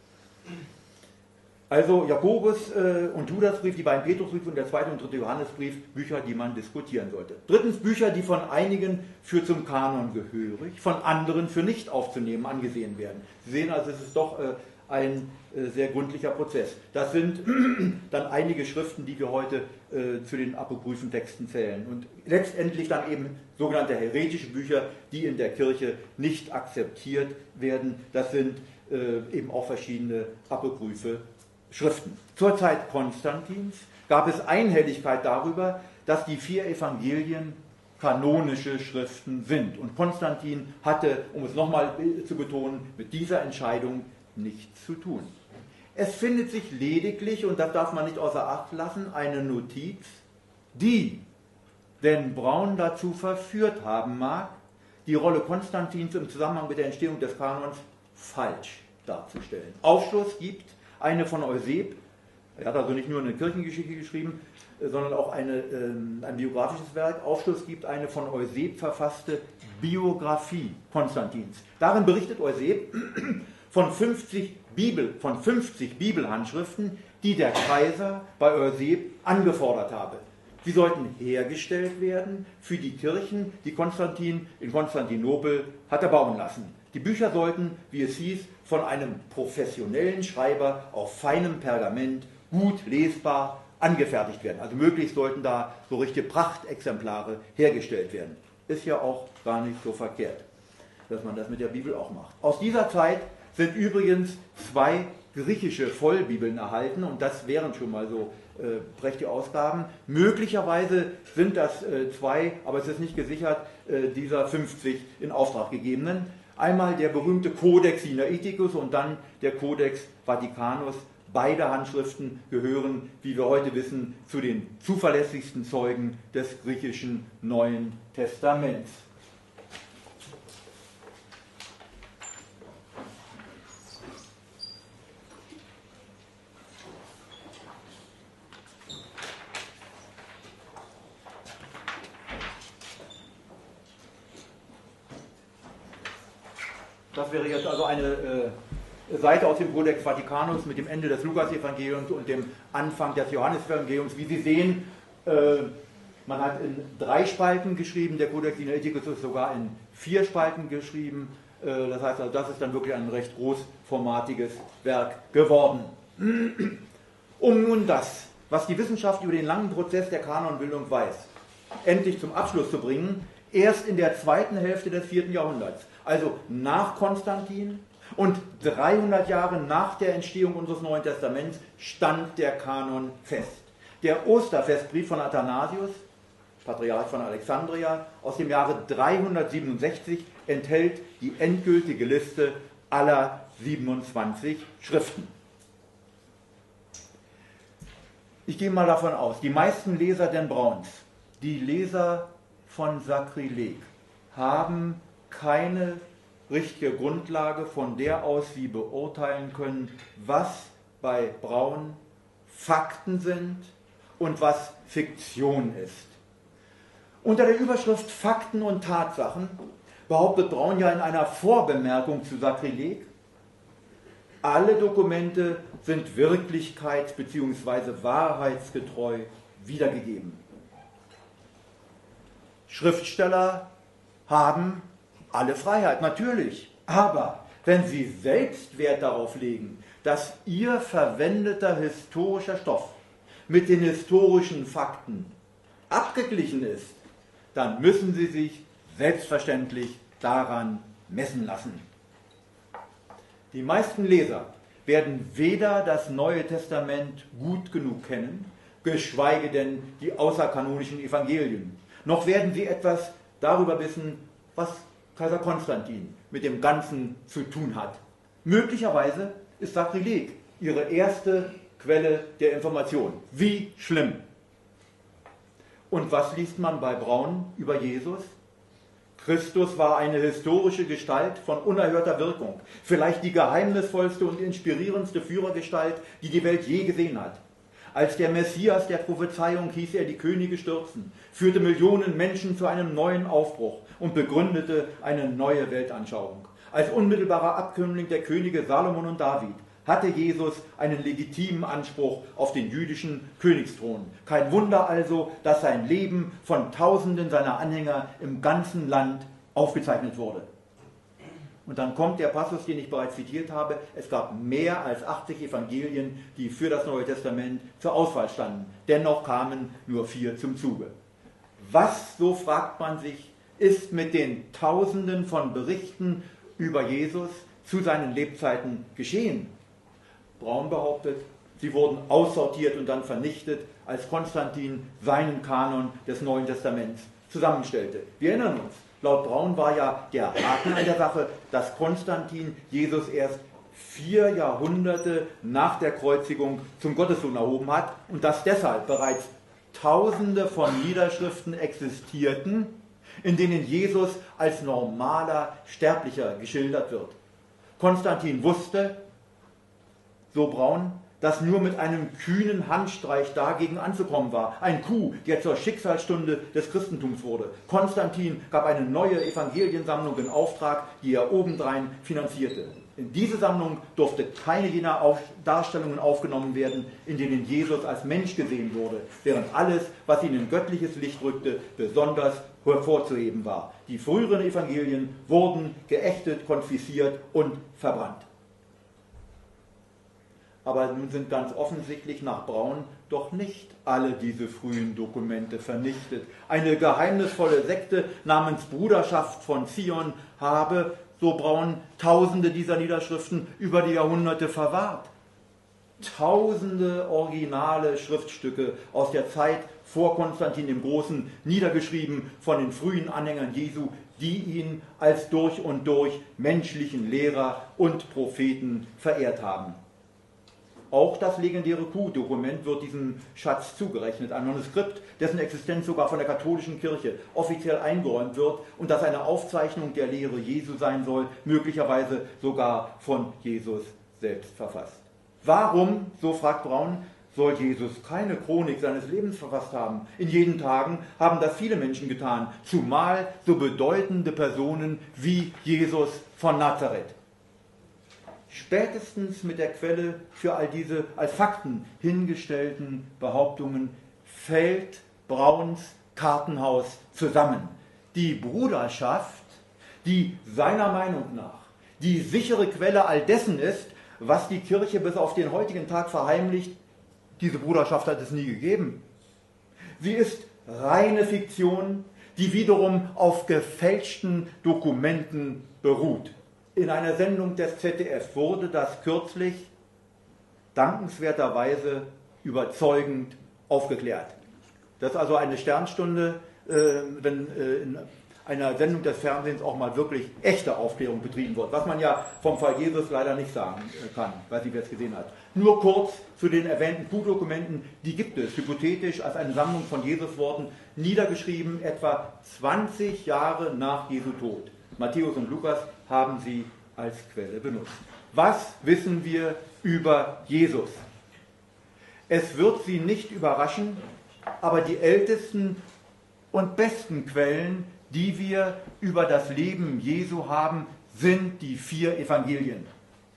Also Jakobus äh, und Judasbrief, die beiden Petrusbriefe und der zweite und dritte Johannesbrief, Bücher, die man diskutieren sollte. Drittens, Bücher, die von einigen für zum Kanon gehörig, von anderen für nicht aufzunehmen angesehen werden. Sie sehen also, es ist doch äh, ein äh, sehr gründlicher Prozess. Das sind dann einige Schriften, die wir heute äh, zu den apokryphen Texten zählen. Und letztendlich dann eben sogenannte heretische Bücher, die in der Kirche nicht akzeptiert werden. Das sind äh, eben auch verschiedene apokryphe Schriften. Zur Zeit Konstantins gab es Einhelligkeit darüber, dass die vier Evangelien kanonische Schriften sind. Und Konstantin hatte, um es nochmal zu betonen, mit dieser Entscheidung nichts zu tun. Es findet sich lediglich, und das darf man nicht außer Acht lassen, eine Notiz, die den Braun dazu verführt haben mag, die Rolle Konstantins im Zusammenhang mit der Entstehung des Kanons falsch darzustellen. Aufschluss gibt eine von Euseb, er hat also nicht nur eine Kirchengeschichte geschrieben, sondern auch eine, äh, ein biografisches Werk. Aufschluss gibt eine von Euseb verfasste Biografie Konstantins. Darin berichtet Euseb von fünfzig, Bibel, von fünfzig Bibelhandschriften, die der Kaiser bei Euseb angefordert habe. Sie sollten hergestellt werden für die Kirchen, die Konstantin in Konstantinopel hatte bauen lassen. Die Bücher sollten, wie es hieß, von einem professionellen Schreiber auf feinem Pergament gut lesbar angefertigt werden. Also möglichst sollten da so richtige Prachtexemplare hergestellt werden. ist ja auch gar nicht so verkehrt, dass man das mit der Bibel auch macht. Aus dieser Zeit sind übrigens zwei griechische Vollbibeln erhalten und das wären schon mal so äh, prächtige Ausgaben. Möglicherweise sind das äh, zwei, aber es ist nicht gesichert, äh, dieser fünfzig in Auftrag gegebenen. Einmal der berühmte Codex Sinaiticus und dann der Codex Vaticanus. Beide Handschriften gehören, wie wir heute wissen, zu den zuverlässigsten Zeugen des griechischen Neuen Testaments. Das wäre jetzt also eine äh, Seite aus dem Codex Vaticanus mit dem Ende des Lukas-Evangeliums und dem Anfang des Johannes-Evangeliums. Wie Sie sehen, äh, man hat in drei Spalten geschrieben, der Codex Sinaiticus ist sogar in vier Spalten geschrieben. Äh, das heißt, also, das ist dann wirklich ein recht großformatiges Werk geworden. Um nun das, was die Wissenschaft über den langen Prozess der Kanonbildung weiß, endlich zum Abschluss zu bringen, erst in der zweiten Hälfte des vierten Jahrhunderts, also nach Konstantin und dreihundert Jahre nach der Entstehung unseres Neuen Testaments, stand der Kanon fest. Der Osterfestbrief von Athanasius, Patriarch von Alexandria, aus dem Jahre dreihundertsiebenundsechzig enthält die endgültige Liste aller siebenundzwanzig Schriften. Ich gehe mal davon aus, die meisten Leser den Brauns, die Leser von Sakrileg, haben keine richtige Grundlage, von der aus sie beurteilen können, was bei Braun Fakten sind und was Fiktion ist. Unter der Überschrift Fakten und Tatsachen behauptet Braun ja in einer Vorbemerkung zu Sakrileg, alle Dokumente sind wirklichkeits- bzw. wahrheitsgetreu wiedergegeben. Schriftsteller haben alle Freiheit, natürlich. Aber wenn sie selbst Wert darauf legen, dass ihr verwendeter historischer Stoff mit den historischen Fakten abgeglichen ist, dann müssen sie sich selbstverständlich daran messen lassen. Die meisten Leser werden weder das Neue Testament gut genug kennen, geschweige denn die außerkanonischen Evangelien, noch werden sie etwas darüber wissen, was Kaiser Konstantin mit dem Ganzen zu tun hat. Möglicherweise ist Sakrileg ihre erste Quelle der Information. Wie schlimm! Und was liest man bei Braun über Jesus? Christus war eine historische Gestalt von unerhörter Wirkung, vielleicht die geheimnisvollste und inspirierendste Führergestalt, die die Welt je gesehen hat. Als der Messias der Prophezeiung hieß er die Könige stürzen, führte Millionen Menschen zu einem neuen Aufbruch und begründete eine neue Weltanschauung. Als unmittelbarer Abkömmling der Könige Salomon und David hatte Jesus einen legitimen Anspruch auf den jüdischen Königsthron. Kein Wunder also, dass sein Leben von Tausenden seiner Anhänger im ganzen Land aufgezeichnet wurde. Und dann kommt der Passus, den ich bereits zitiert habe. Es gab mehr als achtzig Evangelien, die für das Neue Testament zur Auswahl standen. Dennoch kamen nur vier zum Zuge. Was, so fragt man sich, ist mit den Tausenden von Berichten über Jesus zu seinen Lebzeiten geschehen? Braun behauptet, sie wurden aussortiert und dann vernichtet, als Konstantin seinen Kanon des Neuen Testaments zusammenstellte. Wir erinnern uns, laut Braun war ja der Haken an der Sache, dass Konstantin Jesus erst vier Jahrhunderte nach der Kreuzigung zum Gottessohn erhoben hat und dass deshalb bereits Tausende von Niederschriften existierten, in denen Jesus als normaler Sterblicher geschildert wird. Konstantin wusste, so Braun, dass nur mit einem kühnen Handstreich dagegen anzukommen war. Ein Coup, der zur Schicksalsstunde des Christentums wurde. Konstantin gab eine neue Evangeliensammlung in Auftrag, die er obendrein finanzierte. In diese Sammlung durfte keine jener Auf- Darstellungen aufgenommen werden, in denen Jesus als Mensch gesehen wurde, während alles, was ihn in göttliches Licht rückte, besonders hervorzuheben war. Die früheren Evangelien wurden geächtet, konfisziert und verbrannt. Aber nun sind ganz offensichtlich nach Braun doch nicht alle diese frühen Dokumente vernichtet. Eine geheimnisvolle Sekte namens Bruderschaft von Zion habe, so Braun, tausende dieser Niederschriften über die Jahrhunderte verwahrt. Tausende originale Schriftstücke aus der Zeit vor Konstantin dem Großen, niedergeschrieben von den frühen Anhängern Jesu, die ihn als durch und durch menschlichen Lehrer und Propheten verehrt haben. Auch das legendäre Q-Dokument wird diesem Schatz zugerechnet, ein Manuskript, dessen Existenz sogar von der katholischen Kirche offiziell eingeräumt wird und das eine Aufzeichnung der Lehre Jesu sein soll, möglicherweise sogar von Jesus selbst verfasst. Warum, so fragt Braun, soll Jesus keine Chronik seines Lebens verfasst haben? In jenen Tagen haben das viele Menschen getan, zumal so bedeutende Personen wie Jesus von Nazareth. Spätestens mit der Quelle für all diese als Fakten hingestellten Behauptungen fällt Brauns Kartenhaus zusammen. Die Bruderschaft, die seiner Meinung nach die sichere Quelle all dessen ist, was die Kirche bis auf den heutigen Tag verheimlicht, diese Bruderschaft hat es nie gegeben. Sie ist reine Fiktion, die wiederum auf gefälschten Dokumenten beruht. In einer Sendung des Z D F wurde das kürzlich dankenswerterweise überzeugend aufgeklärt. Das ist also eine Sternstunde, äh, wenn äh, in einer Sendung des Fernsehens auch mal wirklich echte Aufklärung betrieben wird, was man ja vom Fall Jesus leider nicht sagen kann, weiß nicht, wer es gesehen hat. Nur kurz zu den erwähnten Q-Dokumenten, die gibt es hypothetisch als eine Sammlung von Jesus-Worten, niedergeschrieben etwa zwanzig Jahre nach Jesu Tod. Matthäus und Lukas haben sie als Quelle benutzt. Was wissen wir über Jesus? Es wird Sie nicht überraschen, aber die ältesten und besten Quellen, die wir über das Leben Jesu haben, sind die vier Evangelien.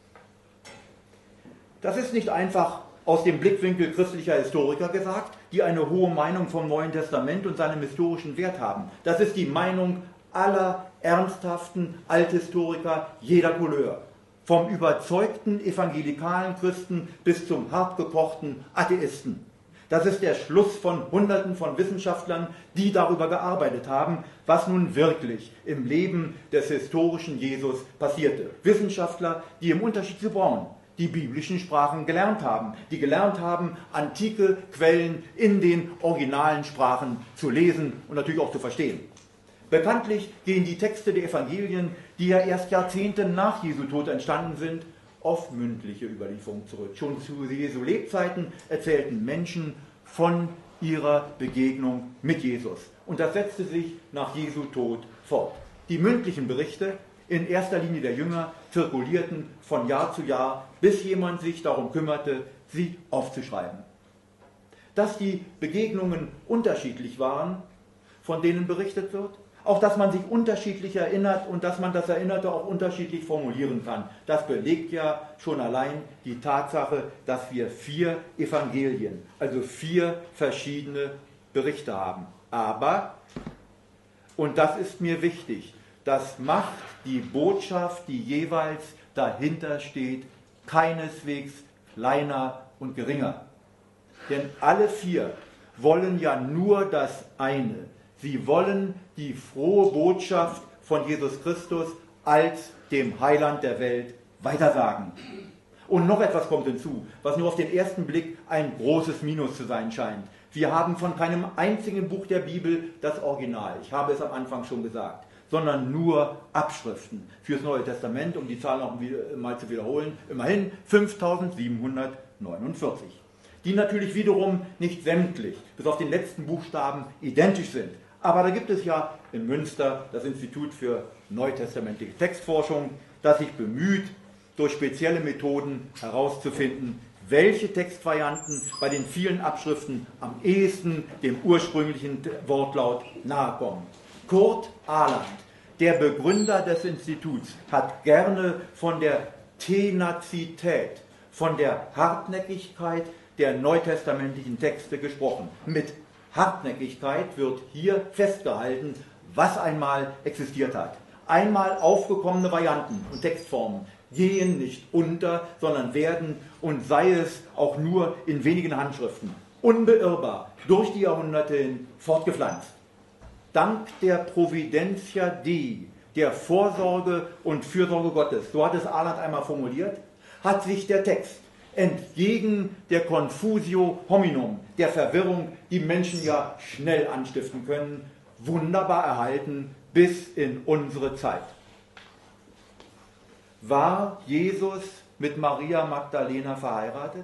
Das ist nicht einfach aus dem Blickwinkel christlicher Historiker gesagt, die eine hohe Meinung vom Neuen Testament und seinem historischen Wert haben. Das ist die Meinung aller ernsthaften Althistoriker jeder Couleur. Vom überzeugten evangelikalen Christen bis zum hartgekochten Atheisten. Das ist der Schluss von Hunderten von Wissenschaftlern, die darüber gearbeitet haben, was nun wirklich im Leben des historischen Jesus passierte. Wissenschaftler, die im Unterschied zu Braun die biblischen Sprachen gelernt haben, die gelernt haben, antike Quellen in den originalen Sprachen zu lesen und natürlich auch zu verstehen. Bekanntlich gehen die Texte der Evangelien, die ja erst Jahrzehnte nach Jesu Tod entstanden sind, auf mündliche Überlieferung zurück. Schon zu Jesu Lebzeiten erzählten Menschen von ihrer Begegnung mit Jesus. Und das setzte sich nach Jesu Tod fort. Die mündlichen Berichte, in erster Linie der Jünger, zirkulierten von Jahr zu Jahr, bis jemand sich darum kümmerte, sie aufzuschreiben. Dass die Begegnungen unterschiedlich waren, von denen berichtet wird, auch dass man sich unterschiedlich erinnert und dass man das Erinnerte auch unterschiedlich formulieren kann. Das belegt ja schon allein die Tatsache, dass wir vier Evangelien, also vier verschiedene Berichte haben. Aber, und das ist mir wichtig, das macht die Botschaft, die jeweils dahinter steht, keineswegs kleiner und geringer. Denn alle vier wollen ja nur das eine. Sie wollen die frohe Botschaft von Jesus Christus als dem Heiland der Welt weitersagen. Und noch etwas kommt hinzu, was nur auf den ersten Blick ein großes Minus zu sein scheint. Wir haben von keinem einzigen Buch der Bibel das Original, ich habe es am Anfang schon gesagt, sondern nur Abschriften fürs Neue Testament, um die Zahl noch mal zu wiederholen, immerhin fünftausendsiebenhundertneunundvierzig. Die natürlich wiederum nicht sämtlich, bis auf den letzten Buchstaben, identisch sind. Aber da gibt es ja in Münster das Institut für neutestamentliche Textforschung, das sich bemüht, durch spezielle Methoden herauszufinden, welche Textvarianten bei den vielen Abschriften am ehesten dem ursprünglichen Wortlaut nahekommen. Kurt Aland, der Begründer des Instituts, hat gerne von der Tenazität, von der Hartnäckigkeit der neutestamentlichen Texte gesprochen. Mit Hartnäckigkeit wird hier festgehalten, was einmal existiert hat. Einmal aufgekommene Varianten und Textformen, gehen nicht unter, sondern werden, und sei es auch nur in wenigen Handschriften, unbeirrbar durch die Jahrhunderte hin fortgepflanzt. Dank der Providentia Dei, der Vorsorge und Fürsorge Gottes, so hat es Arndt einmal formuliert, hat sich der Text entgegen der Confusio hominum, der Verwirrung, die Menschen ja schnell anstiften können, wunderbar erhalten bis in unsere Zeit. War Jesus mit Maria Magdalena verheiratet?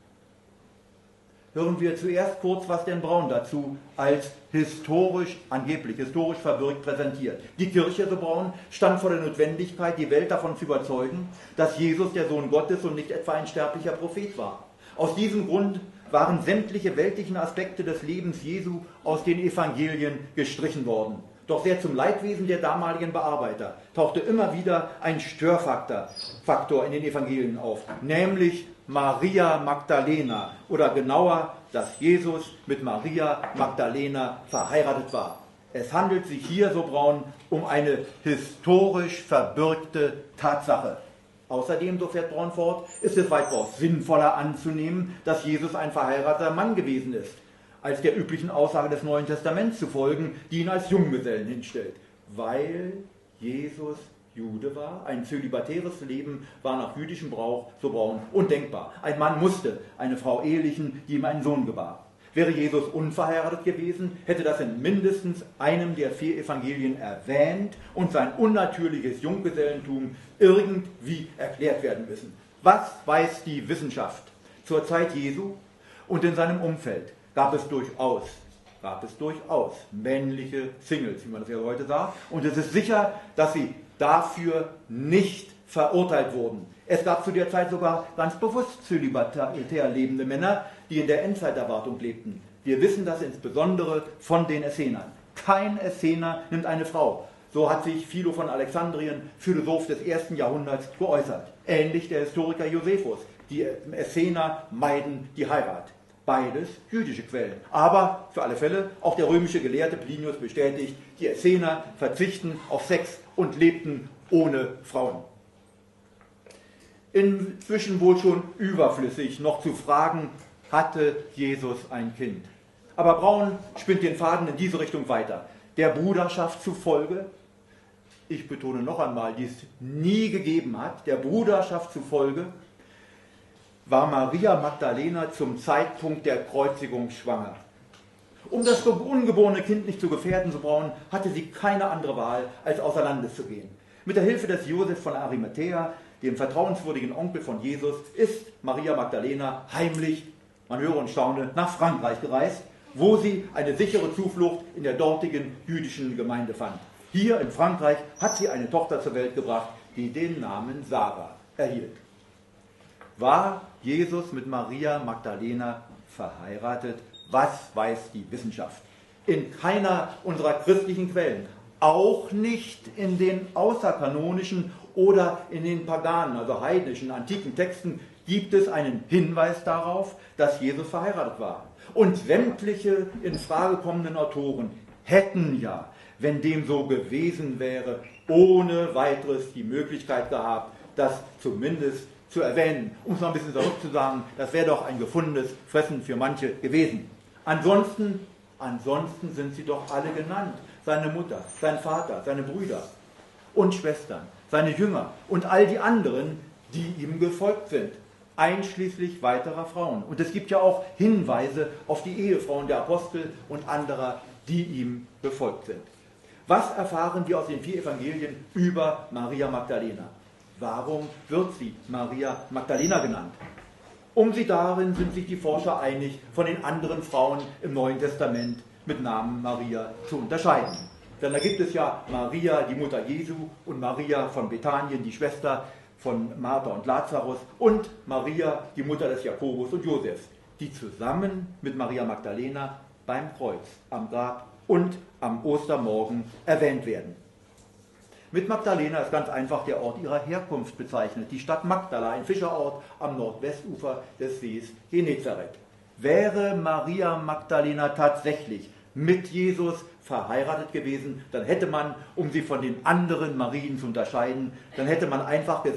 Hören wir zuerst kurz, was denn Braun dazu als historisch, angeblich historisch verbürgt präsentiert. Die Kirche, so Braun, stand vor der Notwendigkeit, die Welt davon zu überzeugen, dass Jesus der Sohn Gottes und nicht etwa ein sterblicher Prophet war. Aus diesem Grund waren sämtliche weltlichen Aspekte des Lebens Jesu aus den Evangelien gestrichen worden. Doch sehr zum Leidwesen der damaligen Bearbeiter tauchte immer wieder ein Störfaktor Faktor in den Evangelien auf, nämlich Maria Magdalena, oder genauer, dass Jesus mit Maria Magdalena verheiratet war. Es handelt sich hier, so Braun, um eine historisch verbürgte Tatsache. Außerdem, so fährt Braun fort, ist es weitaus sinnvoller anzunehmen, dass Jesus ein verheirateter Mann gewesen ist, als der üblichen Aussage des Neuen Testaments zu folgen, die ihn als Junggesellen hinstellt, weil Jesus Jude war. Ein zölibatäres Leben war nach jüdischem Brauch, so Braun, undenkbar. Ein Mann musste eine Frau ehelichen, die ihm einen Sohn gebar. Wäre Jesus unverheiratet gewesen, hätte das in mindestens einem der vier Evangelien erwähnt und sein unnatürliches Junggesellentum irgendwie erklärt werden müssen. Was weiß die Wissenschaft? Zur Zeit Jesu und in seinem Umfeld gab es durchaus, gab es durchaus männliche Singles, wie man das ja heute sagt. Und es ist sicher, dass sie dafür nicht verurteilt wurden. Es gab zu der Zeit sogar ganz bewusst zölibatär lebende Männer, die in der Endzeiterwartung lebten. Wir wissen das insbesondere von den Essenern. Kein Essener nimmt eine Frau. So hat sich Philo von Alexandrien, Philosoph des ersten Jahrhunderts, geäußert. Ähnlich der Historiker Josephus. Die Essener meiden die Heirat. Beides jüdische Quellen. Aber für alle Fälle, auch der römische Gelehrte Plinius bestätigt, die Essener verzichten auf Sex und lebten ohne Frauen. Inzwischen wohl schon überflüssig, noch zu fragen, hatte Jesus ein Kind? Aber Braun spinnt den Faden in diese Richtung weiter. Der Bruderschaft zufolge, ich betone noch einmal, die es nie gegeben hat, der Bruderschaft zufolge, war Maria Magdalena zum Zeitpunkt der Kreuzigung schwanger. Um das ungeborene Kind nicht zu gefährden, so Braun, hatte sie keine andere Wahl, als außer Landes zu gehen. Mit der Hilfe des Josef von Arimathäa, dem vertrauenswürdigen Onkel von Jesus, ist Maria Magdalena heimlich, man höre und staune, nach Frankreich gereist, wo sie eine sichere Zuflucht in der dortigen jüdischen Gemeinde fand. Hier in Frankreich hat sie eine Tochter zur Welt gebracht, die den Namen Sarah erhielt. War Jesus mit Maria Magdalena verheiratet? Was weiß die Wissenschaft? In keiner unserer christlichen Quellen, auch nicht in den außerkanonischen oder in den paganen, also heidnischen, antiken Texten, gibt es einen Hinweis darauf, dass Jesus verheiratet war. Und sämtliche in Frage kommenden Autoren hätten ja, wenn dem so gewesen wäre, ohne weiteres die Möglichkeit gehabt, das zumindest zu erwähnen. Um es noch ein bisschen zurück zu sagen, das wäre doch ein gefundenes Fressen für manche gewesen. Ansonsten, ansonsten sind sie doch alle genannt. Seine Mutter, sein Vater, seine Brüder und Schwestern, seine Jünger und all die anderen, die ihm gefolgt sind, einschließlich weiterer Frauen. Und es gibt ja auch Hinweise auf die Ehefrauen der Apostel und anderer, die ihm gefolgt sind. Was erfahren wir aus den vier Evangelien über Maria Magdalena? Warum wird sie Maria Magdalena genannt? Um sie darin sind sich die Forscher einig, von den anderen Frauen im Neuen Testament mit Namen Maria zu unterscheiden. Denn da gibt es ja Maria, die Mutter Jesu, und Maria von Bethanien, die Schwester von Martha und Lazarus, und Maria, die Mutter des Jakobus und Josef, die zusammen mit Maria Magdalena beim Kreuz, am Grab und am Ostermorgen erwähnt werden. Mit Magdalena ist ganz einfach der Ort ihrer Herkunft bezeichnet, die Stadt Magdala, ein Fischerort am Nordwestufer des Sees Genezareth. Wäre Maria Magdalena tatsächlich mit Jesus verheiratet gewesen, dann hätte man, um sie von den anderen Marien zu unterscheiden, dann hätte man einfach gesagt,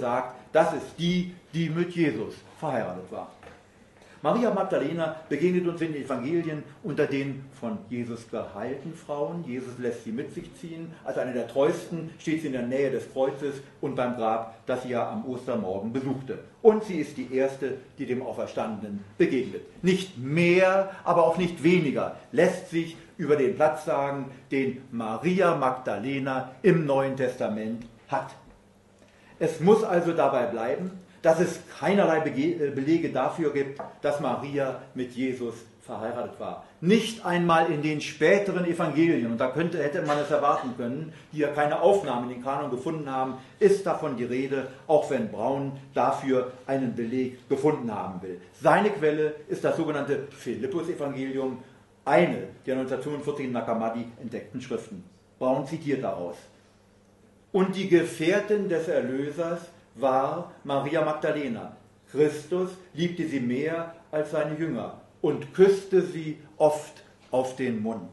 Das ist die, die mit Jesus verheiratet war. Maria Magdalena begegnet uns in den Evangelien unter den von Jesus geheilten Frauen. Jesus lässt sie mit sich ziehen. Als eine der treuesten steht sie in der Nähe des Kreuzes und beim Grab, das sie ja am Ostermorgen besuchte. Und sie ist die erste, die dem Auferstandenen begegnet. Nicht mehr, aber auch nicht weniger lässt sich über den Platz sagen, den Maria Magdalena im Neuen Testament hat. Es muss also dabei bleiben, dass es keinerlei Belege dafür gibt, dass Maria mit Jesus verheiratet war. Nicht einmal in den späteren Evangelien, und da könnte, hätte man es erwarten können, die ja keine Aufnahmen in den Kanon gefunden haben, ist davon die Rede, auch wenn Braun dafür einen Beleg gefunden haben will. Seine Quelle ist das sogenannte Philippus-Evangelium, eine der neunzehnhundertfünfundvierzig in Nag Hammadi entdeckten Schriften. Braun zitiert daraus. Und die Gefährtin des Erlösers war Maria Magdalena. Christus liebte sie mehr als seine Jünger und küsste sie oft auf den Mund.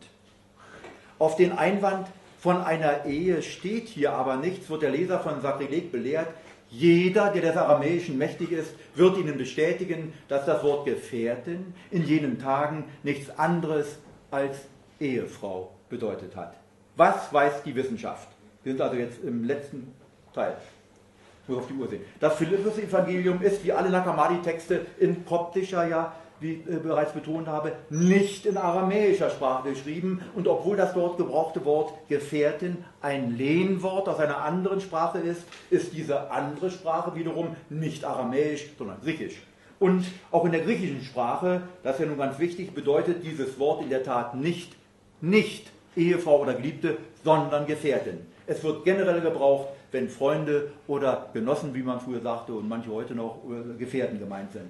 Auf den Einwand von einer Ehe steht hier aber nichts, wird der Leser von Sakrileg belehrt. Jeder, der des Aramäischen mächtig ist, wird Ihnen bestätigen, dass das Wort Gefährtin in jenen Tagen nichts anderes als Ehefrau bedeutet hat. Was weiß die Wissenschaft? Wir sind also jetzt im letzten Teil. Ich muss auf die Uhr sehen. Das Philippus-Evangelium ist, wie alle Nag Hammadi-Texte, in koptischer, ja, wie ich äh, bereits betont habe, nicht in aramäischer Sprache geschrieben. Und obwohl das dort gebrauchte Wort Gefährtin ein Lehnwort aus einer anderen Sprache ist, ist diese andere Sprache wiederum nicht aramäisch, sondern griechisch. Und auch in der griechischen Sprache, das ist ja nun ganz wichtig, bedeutet dieses Wort in der Tat nicht, nicht Ehefrau oder Geliebte, sondern Gefährtin. Es wird generell gebraucht, wenn Freunde oder Genossen, wie man früher sagte, und manche heute noch, Gefährten gemeint sind.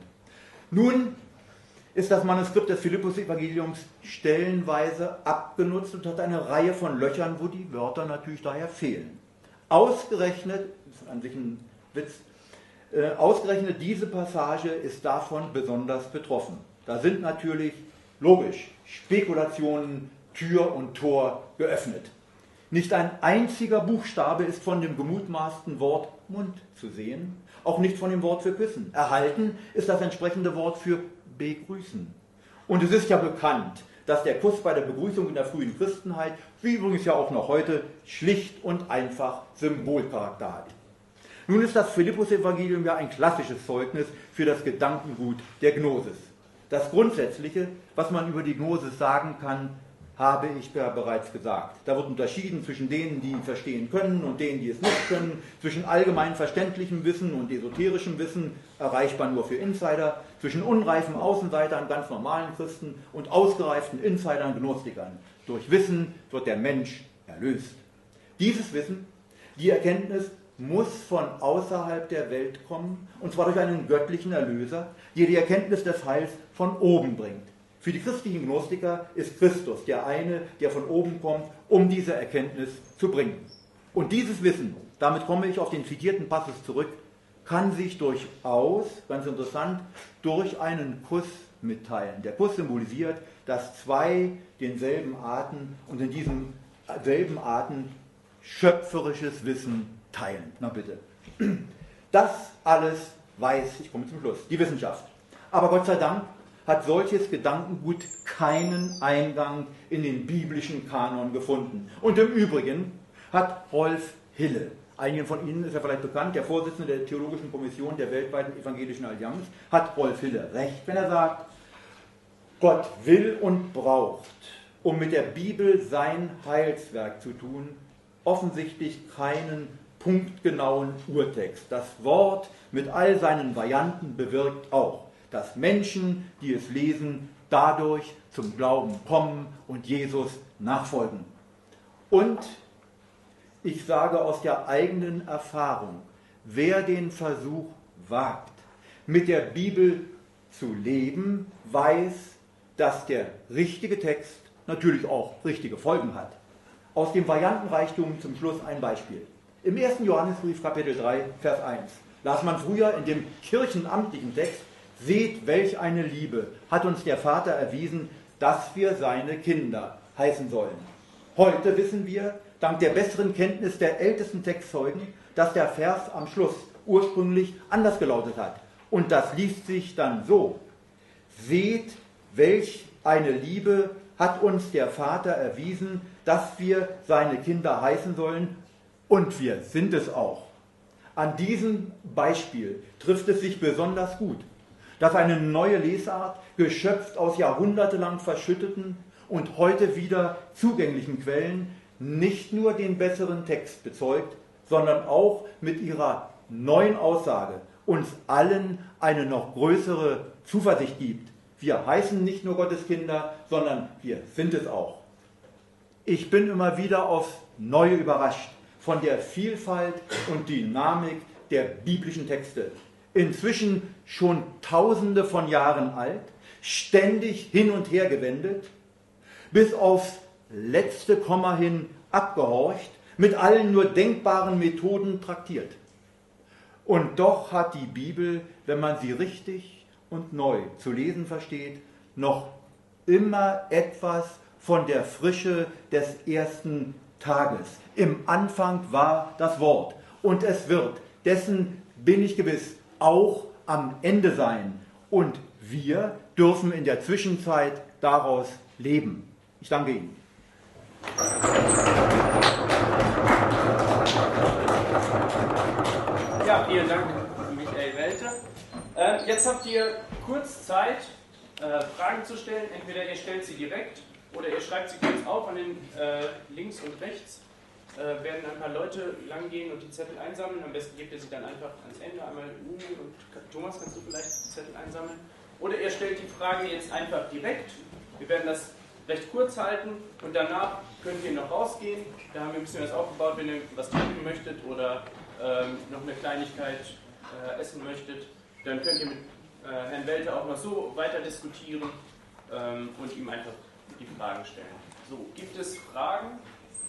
Nun ist das Manuskript des Philippus-Evangeliums stellenweise abgenutzt und hat eine Reihe von Löchern, wo die Wörter natürlich daher fehlen. Ausgerechnet, das ist an sich ein Witz, äh, ausgerechnet diese Passage ist davon besonders betroffen. Da sind natürlich, logisch, Spekulationen, Tür und Tor geöffnet. Nicht ein einziger Buchstabe ist von dem gemutmaßten Wort Mund zu sehen, auch nicht von dem Wort für Küssen. Erhalten ist das entsprechende Wort für begrüßen. Und es ist ja bekannt, dass der Kuss bei der Begrüßung in der frühen Christenheit, wie übrigens ja auch noch heute, schlicht und einfach Symbolcharakter hat. Nun ist das Philippus-Evangelium ja ein klassisches Zeugnis für das Gedankengut der Gnosis. Das Grundsätzliche, was man über die Gnosis sagen kann, habe ich ja bereits gesagt. Da wird unterschieden zwischen denen, die ihn verstehen können und denen, die es nicht können, zwischen allgemein verständlichem Wissen und esoterischem Wissen, erreichbar nur für Insider, zwischen unreifen Außenseitern, ganz normalen Christen und ausgereiften Insidern, Gnostikern. Durch Wissen wird der Mensch erlöst. Dieses Wissen, die Erkenntnis, muss von außerhalb der Welt kommen, und zwar durch einen göttlichen Erlöser, der die Erkenntnis des Heils von oben bringt. Für die christlichen Gnostiker ist Christus der eine, der von oben kommt, um diese Erkenntnis zu bringen. Und dieses Wissen, damit komme ich auf den zitierten Passus zurück, kann sich durchaus, ganz interessant, durch einen Kuss mitteilen. Der Kuss symbolisiert, dass zwei denselben Atem und in diesem selben Atem schöpferisches Wissen teilen. Na bitte. Das alles weiß, ich komme zum Schluss, die Wissenschaft. Aber Gott sei Dank hat solches Gedankengut keinen Eingang in den biblischen Kanon gefunden. Und im Übrigen hat Rolf Hille, einigen von Ihnen ist er vielleicht bekannt, der Vorsitzende der Theologischen Kommission der weltweiten evangelischen Allianz, hat Rolf Hille recht, wenn er sagt, Gott will und braucht, um mit der Bibel sein Heilswerk zu tun, offensichtlich keinen punktgenauen Urtext. Das Wort mit all seinen Varianten bewirkt auch, dass Menschen, die es lesen, dadurch zum Glauben kommen und Jesus nachfolgen. Und ich sage aus der eigenen Erfahrung, wer den Versuch wagt, mit der Bibel zu leben, weiß, dass der richtige Text natürlich auch richtige Folgen hat. Aus dem Variantenreichtum zum Schluss ein Beispiel. Im ersten Johannesbrief, Kapitel drei, Vers eins, las man früher in dem kirchenamtlichen Text, seht, welch eine Liebe hat uns der Vater erwiesen, dass wir seine Kinder heißen sollen. Heute wissen wir, dank der besseren Kenntnis der ältesten Textzeugen, dass der Vers am Schluss ursprünglich anders gelautet hat. Und das liest sich dann so: Seht, welch eine Liebe hat uns der Vater erwiesen, dass wir seine Kinder heißen sollen, und wir sind es auch. An diesem Beispiel trifft es sich besonders gut, dass eine neue Lesart, geschöpft aus jahrhundertelang verschütteten und heute wieder zugänglichen Quellen, nicht nur den besseren Text bezeugt, sondern auch mit ihrer neuen Aussage uns allen eine noch größere Zuversicht gibt. Wir heißen nicht nur Gottes Kinder, sondern wir sind es auch. Ich bin immer wieder aufs Neue überrascht von der Vielfalt und Dynamik der biblischen Texte. Inzwischen schon tausende von Jahren alt, ständig hin und her gewendet, bis aufs letzte Komma hin abgehorcht, mit allen nur denkbaren Methoden traktiert. Und doch hat die Bibel, wenn man sie richtig und neu zu lesen versteht, noch immer etwas von der Frische des ersten Tages. Im Anfang war das Wort, und es wird, dessen bin ich gewiss, auch am Ende sein. Und wir dürfen in der Zwischenzeit daraus leben. Ich danke Ihnen. Ja, vielen Dank, Michael Welte. Äh, jetzt habt ihr kurz Zeit, äh, Fragen zu stellen. Entweder ihr stellt sie direkt oder ihr schreibt sie kurz auf. An den äh, links und rechts äh, werden ein paar Leute langgehen und die Zettel einsammeln. Am besten gebt ihr sie dann einfach ans Ende. Einmal Uni und Thomas, kannst du vielleicht die Zettel einsammeln? Oder ihr stellt die Frage jetzt einfach direkt. Wir werden das recht kurz halten und danach könnt ihr noch rausgehen. Da haben wir ein bisschen was aufgebaut, wenn ihr was trinken möchtet oder ähm, noch eine Kleinigkeit äh, essen möchtet. Dann könnt ihr mit äh, Herrn Welte auch noch so weiter diskutieren ähm, und ihm einfach die Fragen stellen. So, gibt es Fragen?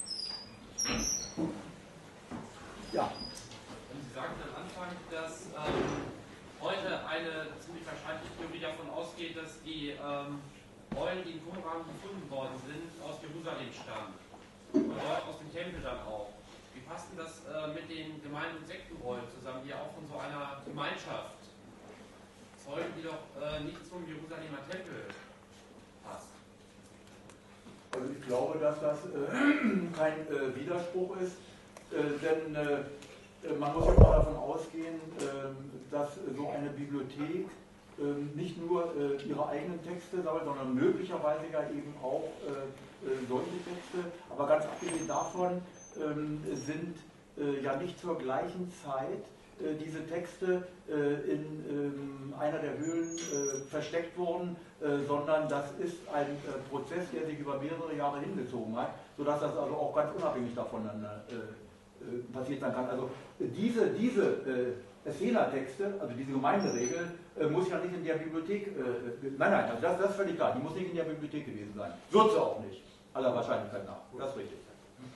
Ja. Sie sagten am Anfang, dass ähm, heute eine ziemlich wahrscheinliche Theorie davon ausgeht, dass die ähm, Eulen, die in Qumran gefunden worden sind, aus Jerusalem stammen. Und dort aus dem Tempel dann auch. Wie passt denn das äh, mit den Gemeinde- und Sektenrollen zusammen, die ja auch von so einer Gemeinschaft zeugen, die doch äh, nicht zum Jerusalemer Tempel passt? Also ich glaube, dass das äh, kein äh, Widerspruch ist, äh, denn äh, man muss ja mal davon ausgehen, äh, dass so eine Bibliothek nicht nur äh, ihre eigenen Texte sammelt, sondern möglicherweise ja eben auch äh, äh, solche Texte. Aber ganz abgesehen davon ähm, sind äh, ja nicht zur gleichen Zeit äh, diese Texte äh, in ähm, einer der Höhlen äh, versteckt worden, äh, sondern das ist ein äh, Prozess, der sich über mehrere Jahre hingezogen hat, sodass das also auch ganz unabhängig davon äh, äh, passiert sein kann. Also diese, diese äh, Essener-Texte, also diese Gemeinderegel, äh, muss ja nicht in der Bibliothek, äh, nein, nein, also das, das ist völlig klar, die muss nicht in der Bibliothek gewesen sein. Wird sie auch nicht, aller Wahrscheinlichkeit nach. Das ist richtig.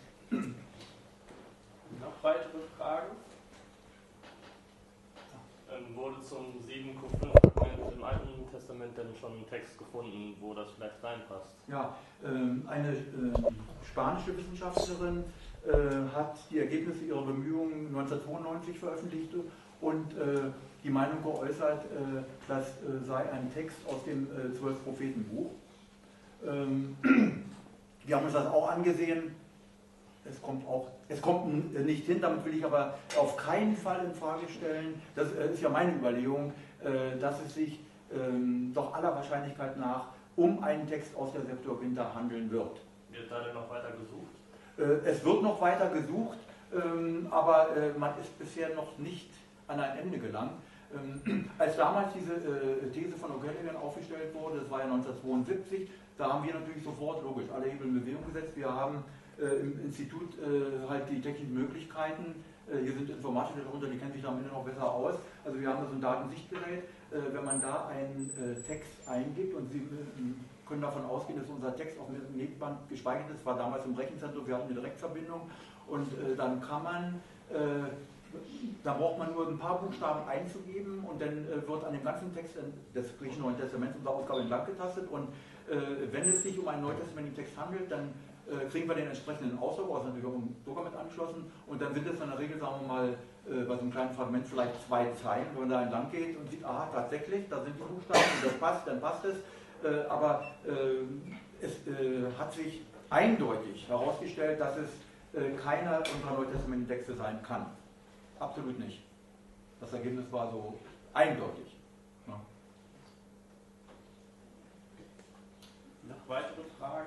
Noch weitere Fragen? Ähm, wurde zum sieben Q fünf Dokument im Alten Testament denn schon ein Text gefunden, wo das vielleicht reinpasst? Ja, ähm, eine äh, spanische Wissenschaftlerin äh, hat die Ergebnisse ihrer Bemühungen neunzehnhundertzweiundneunzig veröffentlicht und äh, die Meinung geäußert, äh, das äh, sei ein Text aus dem äh, Zwölf-Propheten-Buch. Ähm, wir haben uns das auch angesehen. Es kommt auch, es kommt nicht hin, damit will ich aber auf keinen Fall in Frage stellen, das ist ja meine Überlegung, dass es sich ähm, doch aller Wahrscheinlichkeit nach um einen Text aus der Septuaginta handeln wird. Wird da denn noch weiter gesucht? Äh, es wird noch weiter gesucht, ähm, aber äh, man ist bisher noch nicht an ein Ende gelangt. Ähm, als damals diese äh, These von O'Callaghan aufgestellt wurde, das war ja neunzehnhundertzweiundsiebzig, da haben wir natürlich sofort, logisch, alle Hebel in Bewegung gesetzt. Wir haben äh, im Institut äh, halt die technischen Möglichkeiten. Äh, hier sind Informatiker darunter, die kennen sich da am Ende noch besser aus. Also wir haben da so ein Datensichtgerät. Äh, wenn man da einen äh, Text eingibt und Sie äh, können davon ausgehen, dass unser Text auf dem Magnetband gespeichert ist, war damals im Rechenzentrum, wir hatten eine Direktverbindung und äh, dann kann man, äh, da braucht man nur ein paar Buchstaben einzugeben und dann äh, wird an dem ganzen Text des griechischen Neuen Testaments unserer Ausgabe entlang getastet und äh, wenn es sich um einen neutestamentlichen Text handelt, dann äh, kriegen wir den entsprechenden Ausdruck, also natürlich auch im Drucker mit angeschlossen und dann sind es in der Regel, sagen wir mal, äh, bei so einem kleinen Fragment vielleicht zwei Zeilen, wenn man da entlang geht und sieht, aha, tatsächlich, da sind die Buchstaben und das passt, dann passt es. Äh, aber äh, es äh, hat sich eindeutig herausgestellt, dass es äh, keiner unserer Neutestamententexte sein kann. Absolut nicht. Das Ergebnis war so eindeutig. Ja. Noch weitere Fragen?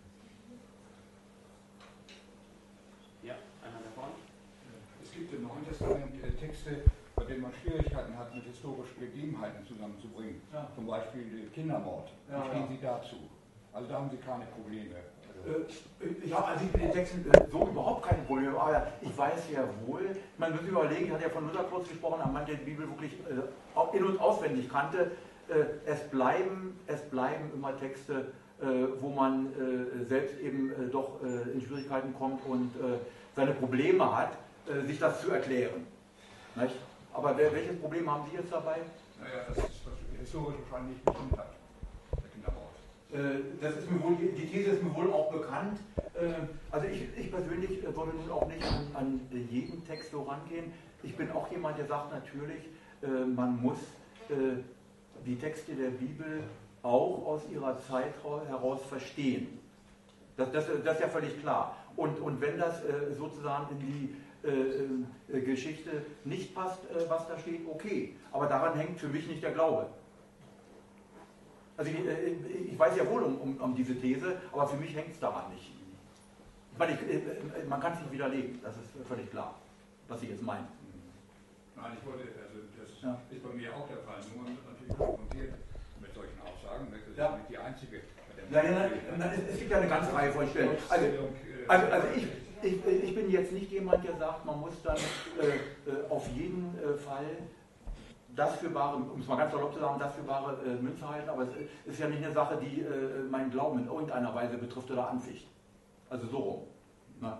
Ja, einer da vorne. Es gibt im Neuen Testament äh, Texte, bei denen man Schwierigkeiten hat, mit historischen Gegebenheiten zusammenzubringen. Ja. Zum Beispiel den Kindermord. Wie Ja, stehen ja. Sie dazu? Also da haben Sie keine Probleme. Ich habe also mit den Texten äh, so überhaupt keine Probleme, aber ich weiß ja wohl, man muss überlegen, ich hatte ja von Luther kurz gesprochen, ein Mann, der die Bibel wirklich äh, in- und auswendig kannte, äh, es, bleiben, es bleiben immer Texte, äh, wo man äh, selbst eben äh, doch äh, in Schwierigkeiten kommt und äh, seine Probleme hat, äh, sich das zu erklären. Nicht? Aber wer, welches Problem haben Sie jetzt dabei? Naja, das ist, was historisch wahrscheinlich nicht bestimmt hat, der Kindermord. Das ist mir wohl, die These ist mir wohl auch bekannt. Also ich, ich persönlich würde nun auch nicht an, an jeden Text so rangehen. Ich bin auch jemand, der sagt natürlich, man muss die Texte der Bibel auch aus ihrer Zeit heraus verstehen. Das, das, das ist ja völlig klar. Und, und wenn das sozusagen in die äh, Geschichte nicht passt, äh, was da steht, okay. Aber daran hängt für mich nicht der Glaube. Also ich, äh, ich weiß ja wohl um, um, um diese These, aber für mich hängt es daran nicht. Ich meine, ich, äh, man kann es nicht widerlegen, das ist völlig klar, was ich jetzt meine. Nein, ich wollte, also das Ja. ist bei mir auch der Fall. Nur man wird natürlich konfrontiert mit solchen Aussagen. Das ist Ja. nicht die einzige. Bei der Nein, nein, nein, es, es gibt ja eine ganze Reihe von Stellen. Also, also, also ich, ich, ich bin jetzt nicht jemand, der sagt, man muss dann äh, äh, auf jeden äh, Fall das für bare, um es mal ganz salopp zu sagen, das für bare äh, Münze halten, aber es ist ja nicht eine Sache, die äh, meinen Glauben in irgendeiner Weise betrifft oder anficht. Also so rum. Na.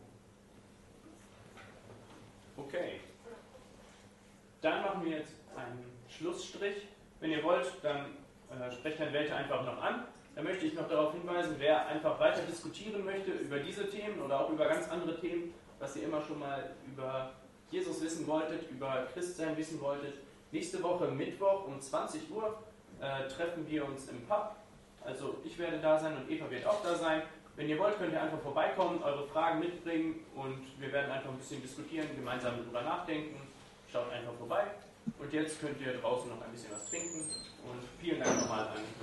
Okay. Dann machen wir jetzt einen Schlussstrich. Wenn ihr wollt, dann äh, sprecht Herrn Welte einfach noch an. Da möchte ich noch darauf hinweisen, wer einfach weiter diskutieren möchte über diese Themen oder auch über ganz andere Themen, was ihr immer schon mal über Jesus wissen wolltet, über Christsein wissen wolltet. Nächste Woche Mittwoch um zwanzig Uhr äh, treffen wir uns im Pub. Also ich werde da sein und Eva wird auch da sein. Wenn ihr wollt, könnt ihr einfach vorbeikommen, eure Fragen mitbringen und wir werden einfach ein bisschen diskutieren, gemeinsam darüber nachdenken. Schaut einfach vorbei. Und jetzt könnt ihr draußen noch ein bisschen was trinken und vielen Dank nochmal an